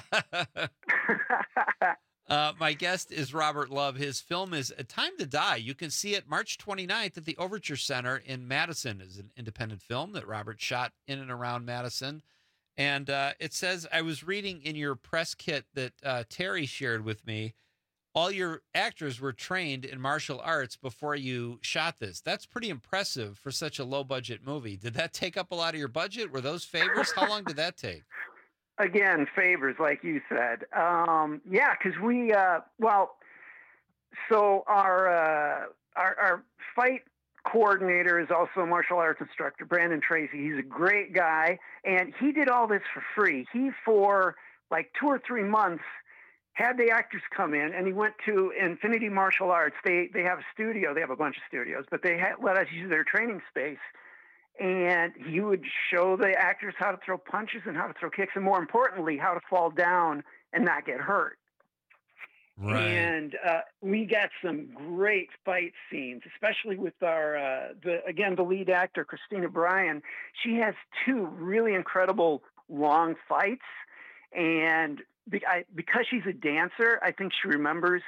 Uh, my guest is Robert Love. His film is A Time to Die. You can see it March twenty-ninth at the Overture Center in Madison. It's an independent film that Robert shot in and around Madison. And uh, it says, I was reading in your press kit that uh, Terry shared with me, all your actors were trained in martial arts before you shot this. That's pretty impressive for such a low-budget movie. Did that take up a lot of your budget? Were those favors? How long did that take? Again, favors, like you said. Um, yeah, because we, uh, well, so our, uh, our our fight coordinator is also a martial arts instructor, Brandon Tracy. He's a great guy, and he did all this for free. He, for like two or three months, had the actors come in, and he went to Infinity Martial Arts. They they have a studio. They have a bunch of studios, but they had, let us use their training space. And he would show the actors how to throw punches and how to throw kicks, and more importantly, how to fall down and not get hurt. Right. And uh, we got some great fight scenes, especially with our, uh, the again, the lead actor, Christina Bryan. She has two really incredible long fights. And be, I, because she's a dancer, I think she remembers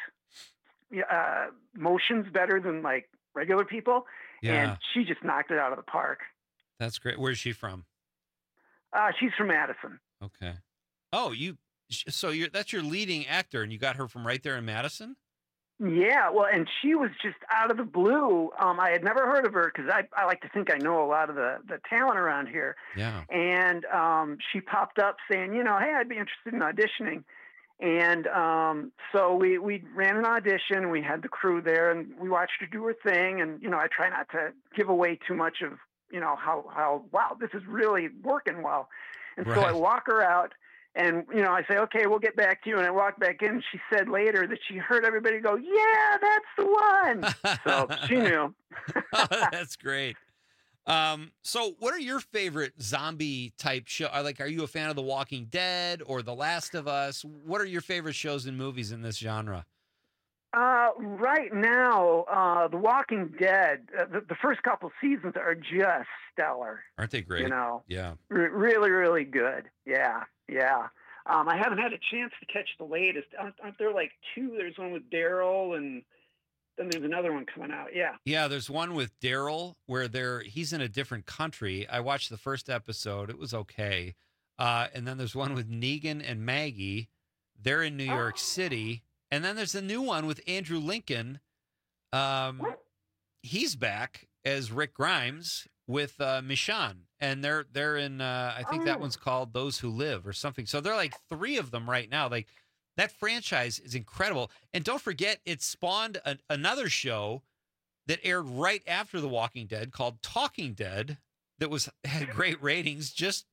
uh, motions better than like regular people. Yeah. And she just knocked it out of the park. That's great. Where's she from? Uh, she's from Madison. Okay. Oh, you. So you're that's your leading actor, and you got her from right there in Madison. Yeah, well, and she was just out of the blue. Um, I had never heard of her because I, I like to think I know a lot of the, the talent around here. Yeah. And um, she popped up saying, you know, hey, I'd be interested in auditioning. And um, so we, we ran an audition. We had the crew there, and we watched her do her thing. And, you know, I try not to give away too much of, you know, how, how wow, this is really working well. And so I Right. walk her out. And, you know, I say, okay, we'll get back to you. And I walk back in. She said later that she heard everybody go, yeah, that's the one. So she knew. That's great. Um, so what are your favorite zombie type show? uh, Like, are you a fan of The Walking Dead or The Last of Us? What are your favorite shows and movies in this genre? Uh, right now, uh, The Walking Dead, uh, the, the first couple seasons are just stellar. Aren't they great? You know, Yeah. R- really, really good. Yeah, yeah. Um, I haven't had a chance to catch the latest. Aren't, aren't there like two? There's one with Daryl, and then there's another one coming out. Yeah. Yeah, there's one with Daryl where they're he's in a different country. I watched the first episode. It was okay. Uh, and then there's one with Negan and Maggie. They're in New York City. And then there's a new one with Andrew Lincoln. Um, he's back as Rick Grimes with uh, Michonne. And they're they're in, uh, I think that Oh. one's called Those Who Live or something. So they're like three of them right now. Like that franchise is incredible. And don't forget, it spawned a, another show that aired right after The Walking Dead called Talking Dead that was had great ratings just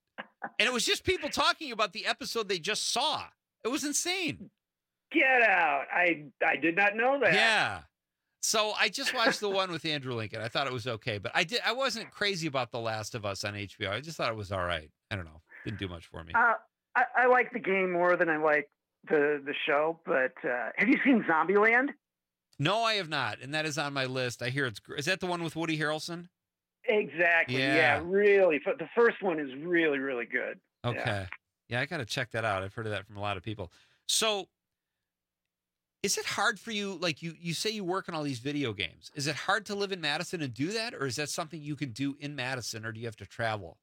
And it was just people talking about the episode they just saw. It was insane. Get out. I I did not know that. Yeah. So I just watched the one with Andrew Lincoln. I thought it was okay, but I did. I wasn't crazy about The Last of Us on H B O. I just thought it was all right. I don't know. Didn't do much for me. Uh, I, I like the game more than I like the the show. But uh, have you seen Zombieland? No, I have not, and that is on my list. I hear it's. Is that the one with Woody Harrelson? Exactly. Yeah. Yeah, really. F- The first one is really, really good. Okay. Yeah. Yeah, I got to check that out. I've heard of that from a lot of people. So, is it hard for you? Like you, you say you work on all these video games. Is it hard to live in Madison and do that, or is that something you can do in Madison, or do you have to travel?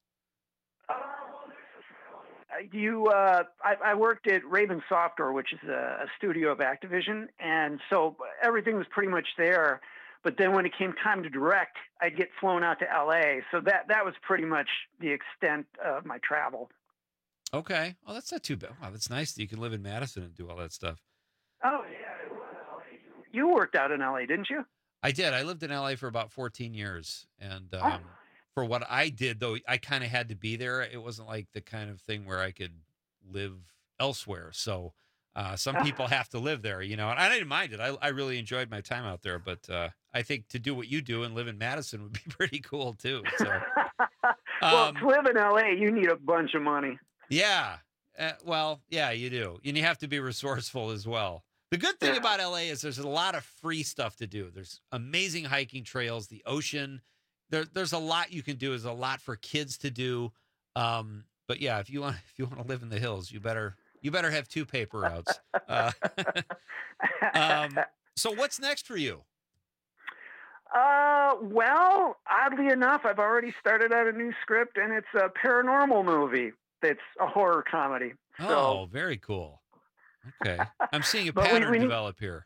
You, uh, I, I worked at Raven Software, which is a, a studio of Activision, and so everything was pretty much there. But then when it came time to direct, I'd get flown out to L A. So that that was pretty much the extent of my travel. Okay. Oh, that's not too bad. Wow, that's nice that you can live in Madison and do all that stuff. Oh yeah, you worked out in L A, didn't you? I did. I lived in L A for about fourteen years, and um, Oh. for what I did, though, I kind of had to be there. It wasn't like the kind of thing where I could live elsewhere. So uh, some people have to live there, you know, and I didn't mind it. I, I really enjoyed my time out there, but uh, I think to do what you do and live in Madison would be pretty cool too. So, Well, um, to live in L A, you need a bunch of money. yeah. Uh, well, yeah, you do. And you have to be resourceful as well. The good thing about L A is there's a lot of free stuff to do. There's amazing hiking trails, the ocean. There, there's a lot you can do. There's a lot for kids to do. Um, but yeah, if you want, if you want to live in the hills, you better, you better have two paper routes. Uh, um, so what's next for you? Uh, well, oddly enough, I've already started out a new script, and it's a paranormal movie. It's a horror comedy. So, Oh, very cool. Okay. I'm seeing a But we- pattern we need- develop here.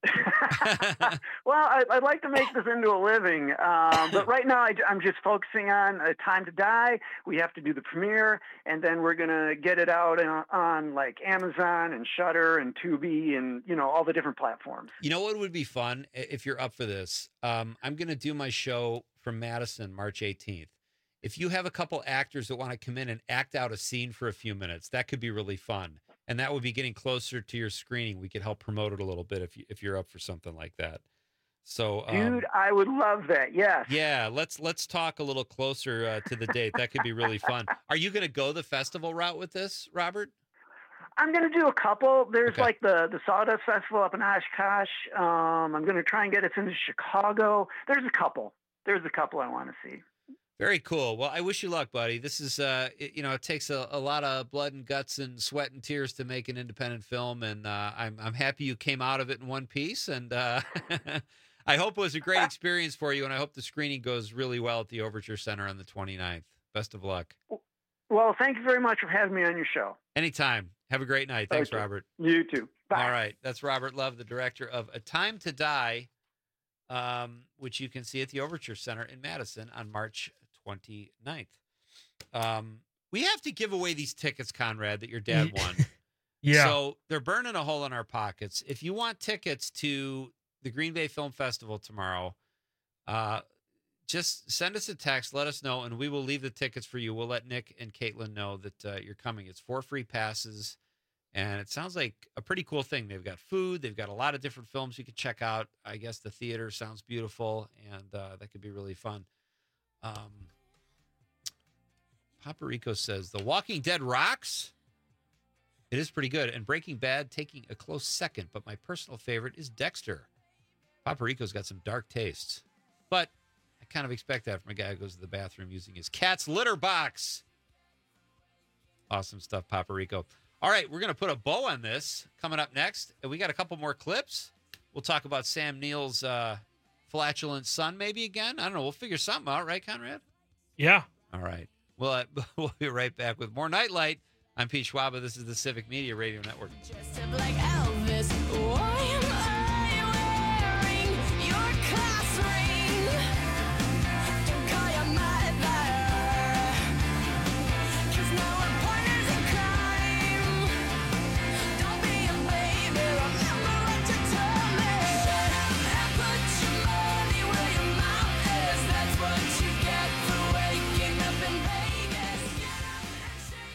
well, I, I'd like to make this into a living, um, but right now I, I'm just focusing on uh, Time to Die. We have to do the premiere, and then we're gonna get it out on, on like Amazon and Shudder and Tubi and you know all the different platforms. You know what would be fun i- if you're up for this? Um, I'm going to do my show from Madison March eighteenth. If you have a couple actors that want to come in and act out a scene for a few minutes, that could be really fun. And that would be getting closer to your screening. We could help promote it a little bit if you, if you're up for something like that. So, um, Dude, I would love that. Yes. yeah, let's let's talk a little closer uh, to the date. That could be really fun. Are you going to go the festival route with this, Robert? I'm going to do a couple. There's Okay. like the, the Sawdust Festival up in Oshkosh. Um, I'm going to try and get us into Chicago. There's a couple. There's a couple I want to see. Very cool. Well, I wish you luck, buddy. This is, uh, it, you know, it takes a, a lot of blood and guts and sweat and tears to make an independent film, and uh, I'm I'm happy you came out of it in one piece. And uh, I hope it was a great experience for you, and I hope the screening goes really well at the Overture Center on the twenty-ninth. Best of luck. Well, thank you very much for having me on your show. Anytime. Have a great night. Thanks, Okay. Robert. You too. Bye. All right. That's Robert Love, the director of A Time to Die, um, which you can see at the Overture Center in Madison on March twenty-ninth. Um, we have to give away these tickets, Conrad, that your dad won. Yeah. So they're burning a hole in our pockets. If you want tickets to the Green Bay Film Festival tomorrow, uh, just send us a text, let us know, and we will leave the tickets for you. We'll let Nick and Caitlin know that uh, you're coming. It's four free passes, and it sounds like a pretty cool thing. They've got food. They've got a lot of different films you can check out. I guess the theater sounds beautiful, and uh, that could be really fun. Um, Papa Rico says, The Walking Dead rocks. It is pretty good. And Breaking Bad taking a close second, but my personal favorite is Dexter. Papa Rico's got some dark tastes, but I kind of expect that from a guy who goes to the bathroom using his cat's litter box. Awesome stuff, Papa Rico. All right, we're going to put a bow on this coming up next. And we got a couple more clips. We'll talk about Sam Neill's uh, flatulent son maybe again. I don't know. We'll figure something out, right, Conrad? Yeah. All right. Well, uh, we'll be right back with more Nightlight. I'm Pete Schwaba. This is the Civic Media Radio Network. Like Elvis, why am I wearing your class ring? Don't call your mother, 'cause now we're partners in crime. Don't be a baby, remember what you told me. And put your money where your mouth is. That's what you get for waking up in Vegas. Get up and shake.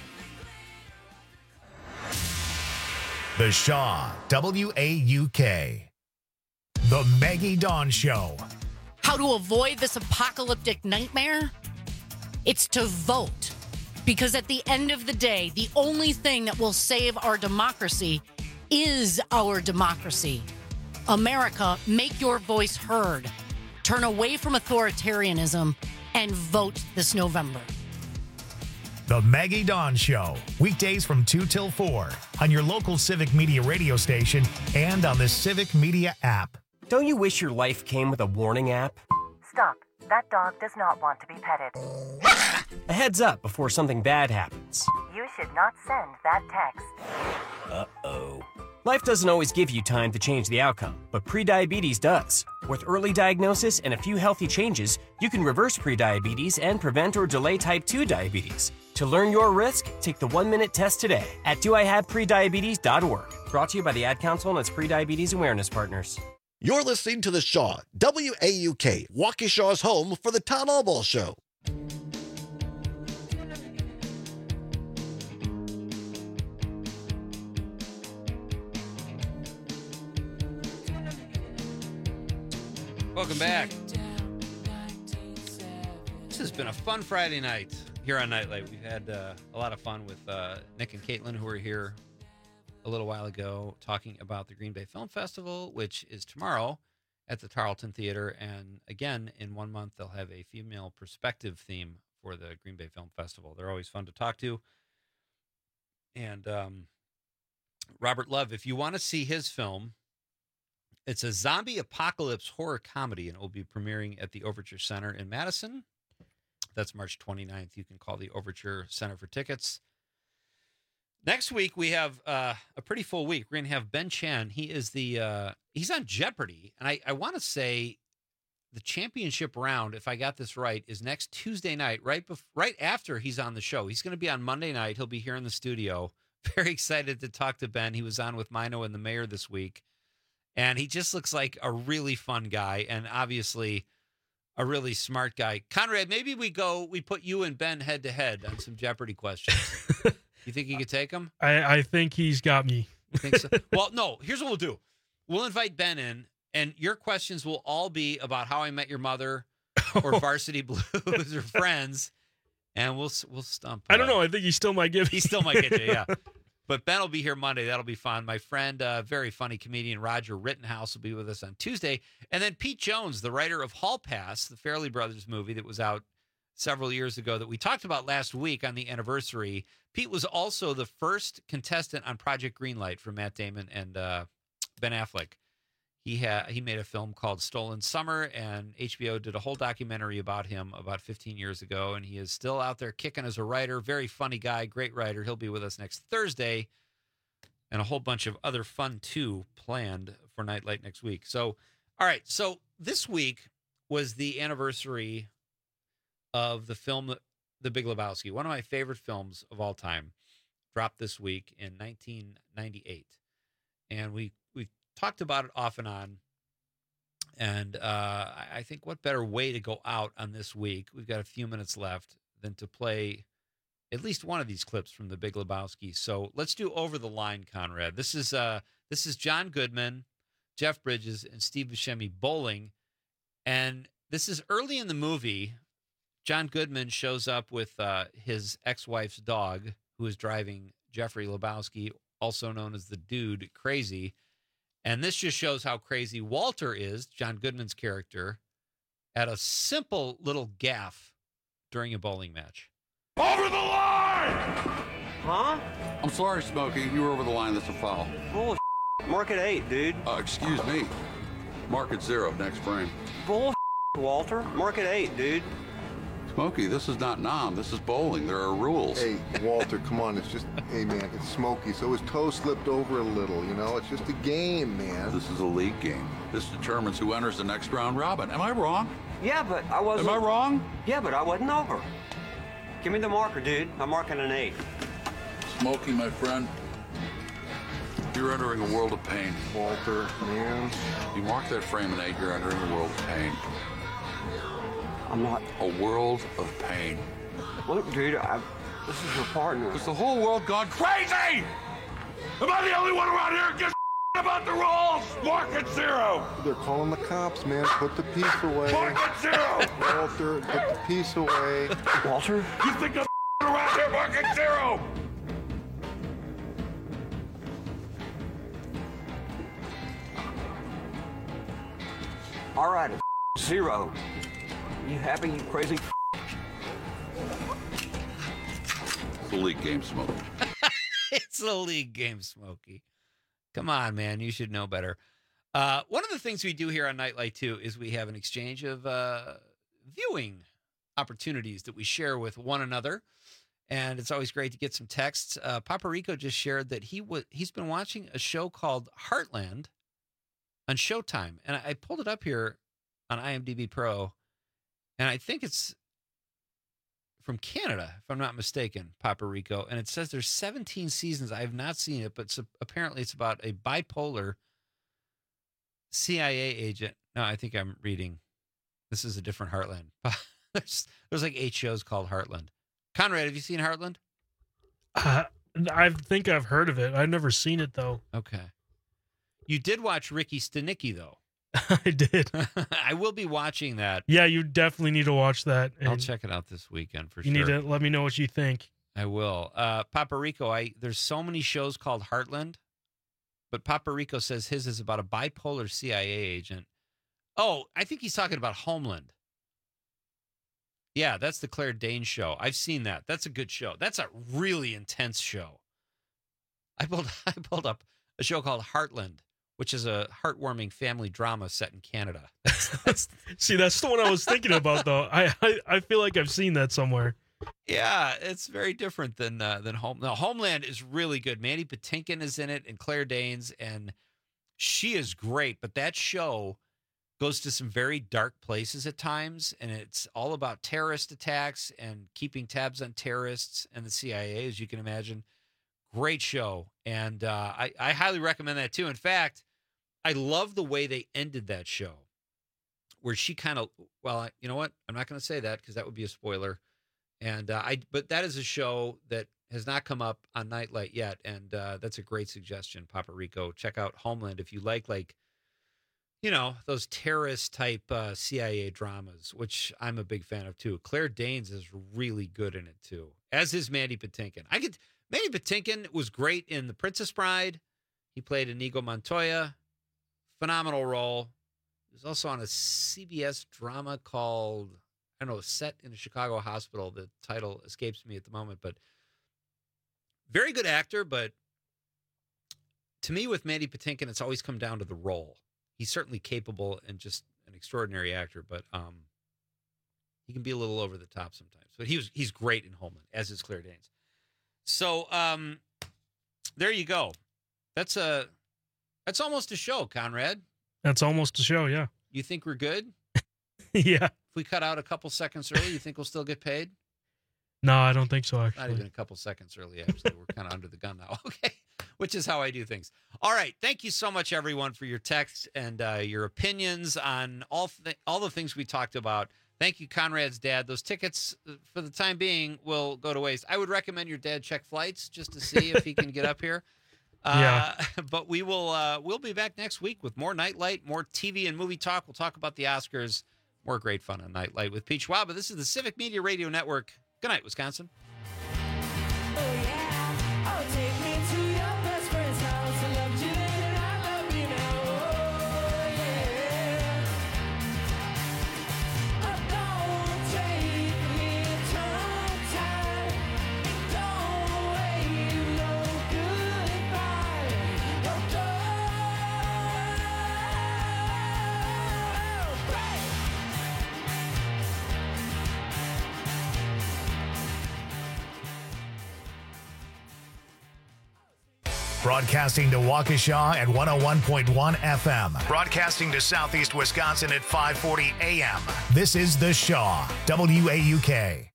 The Shaw, W A U K. The Maggie Dawn Show. How to avoid this apocalyptic nightmare? It's to vote. Because at the end of the day, the only thing that will save our democracy is our democracy. America, make your voice heard. Turn away from authoritarianism and vote this November. The Maggie Dawn Show, weekdays from two till four on your local Civic Media radio station and on the Civic Media app. Don't you wish your life came with a warning app? Stop. That dog does not want to be petted. A heads up before something bad happens. You should not send that text. Uh-oh. Life doesn't always give you time to change the outcome, but prediabetes does. With early diagnosis and a few healthy changes, you can reverse prediabetes and prevent or delay type two diabetes. To learn your risk, take the one-minute test today at do I have prediabetes dot org. Brought to you by the Ad Council and its prediabetes awareness partners. You're listening to The Shaw, W A U K, Waukesha's home for the Town Hall Ball Show. Welcome back. This has been a fun Friday night here on Nightlight. We've had uh, a lot of fun with uh, Nick and Caitlin, who were here a little while ago talking about the Green Bay Film Festival, which is tomorrow at the Tarleton Theater. And again, in one month, they'll have a female perspective theme for the Green Bay Film Festival. They're always fun to talk to. And um, Robert Love, if you want to see his film, it's a zombie apocalypse horror comedy, and it will be premiering at the Overture Center in Madison. That's March twenty-ninth. You can call the Overture Center for tickets. Next week, we have uh, a pretty full week. We're going to have Ben Chan. He is the, uh, he's on Jeopardy. And I, I want to say the championship round, if I got this right, is next Tuesday night, right bef- right after he's on the show. He's going to be on Monday night. He'll be here in the studio. Very excited to talk to Ben. He was on with Mino and the Mayor this week. And he just looks like a really fun guy and obviously a really smart guy. Conrad, maybe we go, we put you and Ben head to head on some Jeopardy questions. You think you could take them? I, I think he's got me. You think so? Well, no, here's what we'll do. We'll invite Ben in, and your questions will all be about How I Met Your Mother or Varsity Blues or Friends, and we'll we'll stump. I don't know. I think he still might give He still might get you, yeah. But Ben will be here Monday. That'll be fun. My friend, uh, very funny comedian Roger Rittenhouse will be with us on Tuesday. And then Pete Jones, the writer of Hall Pass, the Farrelly Brothers movie that was out several years ago that we talked about last week on the anniversary. Pete was also the first contestant on Project Greenlight for Matt Damon and uh, Ben Affleck. He ha- he made a film called Stolen Summer, and H B O did a whole documentary about him about fifteen years ago, and he is still out there kicking as a writer. Very funny guy, great writer. He'll be with us next Thursday, and a whole bunch of other fun, too, planned for Nightlight next week. So, all right, so this week was the anniversary of the film The Big Lebowski, one of my favorite films of all time, dropped this week in nineteen ninety-eight. And we we talked about it off and on. And uh, I think what better way to go out on this week, we've got a few minutes left, than to play at least one of these clips from The Big Lebowski. So let's do Over the Line, Conrad. This is uh, this is John Goodman, Jeff Bridges, and Steve Buscemi bowling. And this is early in the movie. John Goodman shows up with uh, his ex-wife's dog, who is driving Jeffrey Lebowski, also known as the Dude, crazy. And this just shows how crazy Walter is, John Goodman's character, at a simple little gaffe during a bowling match. Over the line! Huh? I'm sorry, Smokey. You were over the line. That's a foul. Bull Mark at eight, dude. Uh, excuse me. Mark at zero. Next frame. Bull Walter. Mark at eight, dude. Smokey, this is not Nam. This is bowling. There are rules. Hey, Walter, come on. It's just, hey, man, it's Smokey. So his toe slipped over a little, you know? It's just a game, man. This is a league game. This determines who enters the next round robin. Am I wrong? Yeah, but I wasn't. Am I wrong? Yeah, but I wasn't over. Give me the marker, dude. I'm marking an eight. Smokey, my friend, you're entering a world of pain. Walter, man. You mark that frame an eight, you're entering a world of pain. I'm not. A world of pain. Look, dude, I, this is your partner. Is the whole world gone crazy? Am I the only one around here who gives about the rules? Market zero! They're calling the cops, man. Put the piece away. Market zero! Walter, put the piece away. Walter? You think I'm around here? Market zero! All right, zero. You happy, you crazy? It's the league game, Smokey. It's a league game, Smokey. Come on, man. You should know better. Uh, one of the things we do here on Nightlight, too, is we have an exchange of uh, viewing opportunities that we share with one another. And it's always great to get some texts. Uh, Papa Rico just shared that he w- he's been watching a show called Heartland on Showtime. And I pulled it up here on IMDb Pro. And I think it's from Canada, if I'm not mistaken, Papa Rico. And it says there's seventeen seasons. I have not seen it, but so apparently it's about a bipolar C I A agent. No, I think I'm reading. This is a different Heartland. there's, there's like eight shows called Heartland. Conrad, have you seen Heartland? Uh, I think I've heard of it. I've never seen it, though. Okay. You did watch Ricky Stenicki, though. I did. I will be watching that. Yeah, you definitely need to watch that. I'll check it out this weekend for you sure. You need to let me know what you think. I will. Uh, Papa Rico, I there's so many shows called Heartland, but Papa Rico says his is about a bipolar C I A agent. Oh, I think he's talking about Homeland. Yeah, that's the Claire Danes show. I've seen that. That's a good show. That's a really intense show. I pulled I pulled up a show called Heartland, which is a heartwarming family drama set in Canada. That's, that's, See, that's the one I was thinking about, though. I, I I feel like I've seen that somewhere. Yeah, it's very different than uh, than Home. No, Homeland is really good. Mandy Patinkin is in it, and Claire Danes, and she is great. But that show goes to some very dark places at times, and it's all about terrorist attacks and keeping tabs on terrorists and the C I A, as you can imagine. Great show, and uh, I, I highly recommend that too. In fact, I love the way they ended that show, where she kind of, well, I, you know what? I'm not going to say that because that would be a spoiler. And uh, I, but that is a show that has not come up on Nightlight yet, and uh, that's a great suggestion, Papa Rico. Check out Homeland if you like, like, you know, those terrorist type uh, C I A dramas, which I'm a big fan of too. Claire Danes is really good in it too, as is Mandy Patinkin. I could. Mandy Patinkin was great in The Princess Bride. He played Inigo Montoya. Phenomenal role. He was also on a C B S drama called, I don't know, Set in a Chicago Hospital. The title escapes me at the moment, but very good actor. But to me, with Mandy Patinkin, it's always come down to the role. He's certainly capable and just an extraordinary actor, but um, he can be a little over the top sometimes. But he was he's great in Homeland, as is Claire Danes. So um, there you go. That's a that's almost a show, Conrad. That's almost a show, yeah. You think we're good? Yeah. If we cut out a couple seconds early, you think we'll still get paid? No, I don't think so, actually. Not even a couple seconds early, actually. We're kind of under the gun now. Okay. Which is how I do things. All right. Thank you so much, everyone, for your texts and uh, your opinions on all th- all the things we talked about. Thank you, Conrad's dad. Those tickets, for the time being, will go to waste. I would recommend your dad check flights just to see if he can get up here. Uh, Yeah. But we will uh, we'll be back next week with more Nightlight, more T V and movie talk. We'll talk about the Oscars. More great fun on Nightlight with Pete Schwab. This is the Civic Media Radio Network. Good night, Wisconsin. Broadcasting to Waukesha at one oh one point one F M. Broadcasting to Southeast Wisconsin at five forty A M. This is The Shaw, W A U K.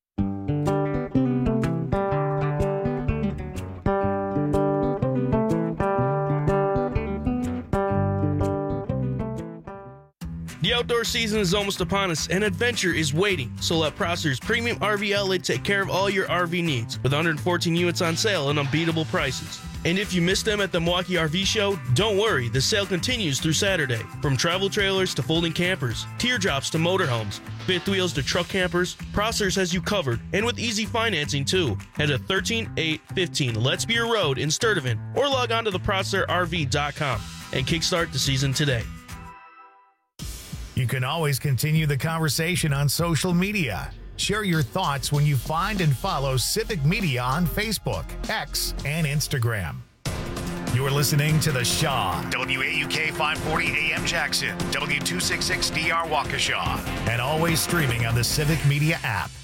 The outdoor season is almost upon us, and adventure is waiting. So let Prosser's Premium R V Outlet take care of all your R V needs. With one hundred fourteen units on sale and unbeatable prices. And if you missed them at the Milwaukee R V Show, don't worry, the sale continues through Saturday. From travel trailers to folding campers, teardrops to motorhomes, fifth wheels to truck campers, Prosser's has you covered, and with easy financing too. Head to thirteen eight fifteen Let's Beer Road in Sturtevant or log on to the prosser R V dot com and kickstart the season today. You can always continue the conversation on social media. Share your thoughts when you find and follow Civic Media on Facebook, X, and Instagram. You're listening to The Shaw, W A U K five forty A M Jackson, W two sixty-six D R Waukesha, and always streaming on the Civic Media app.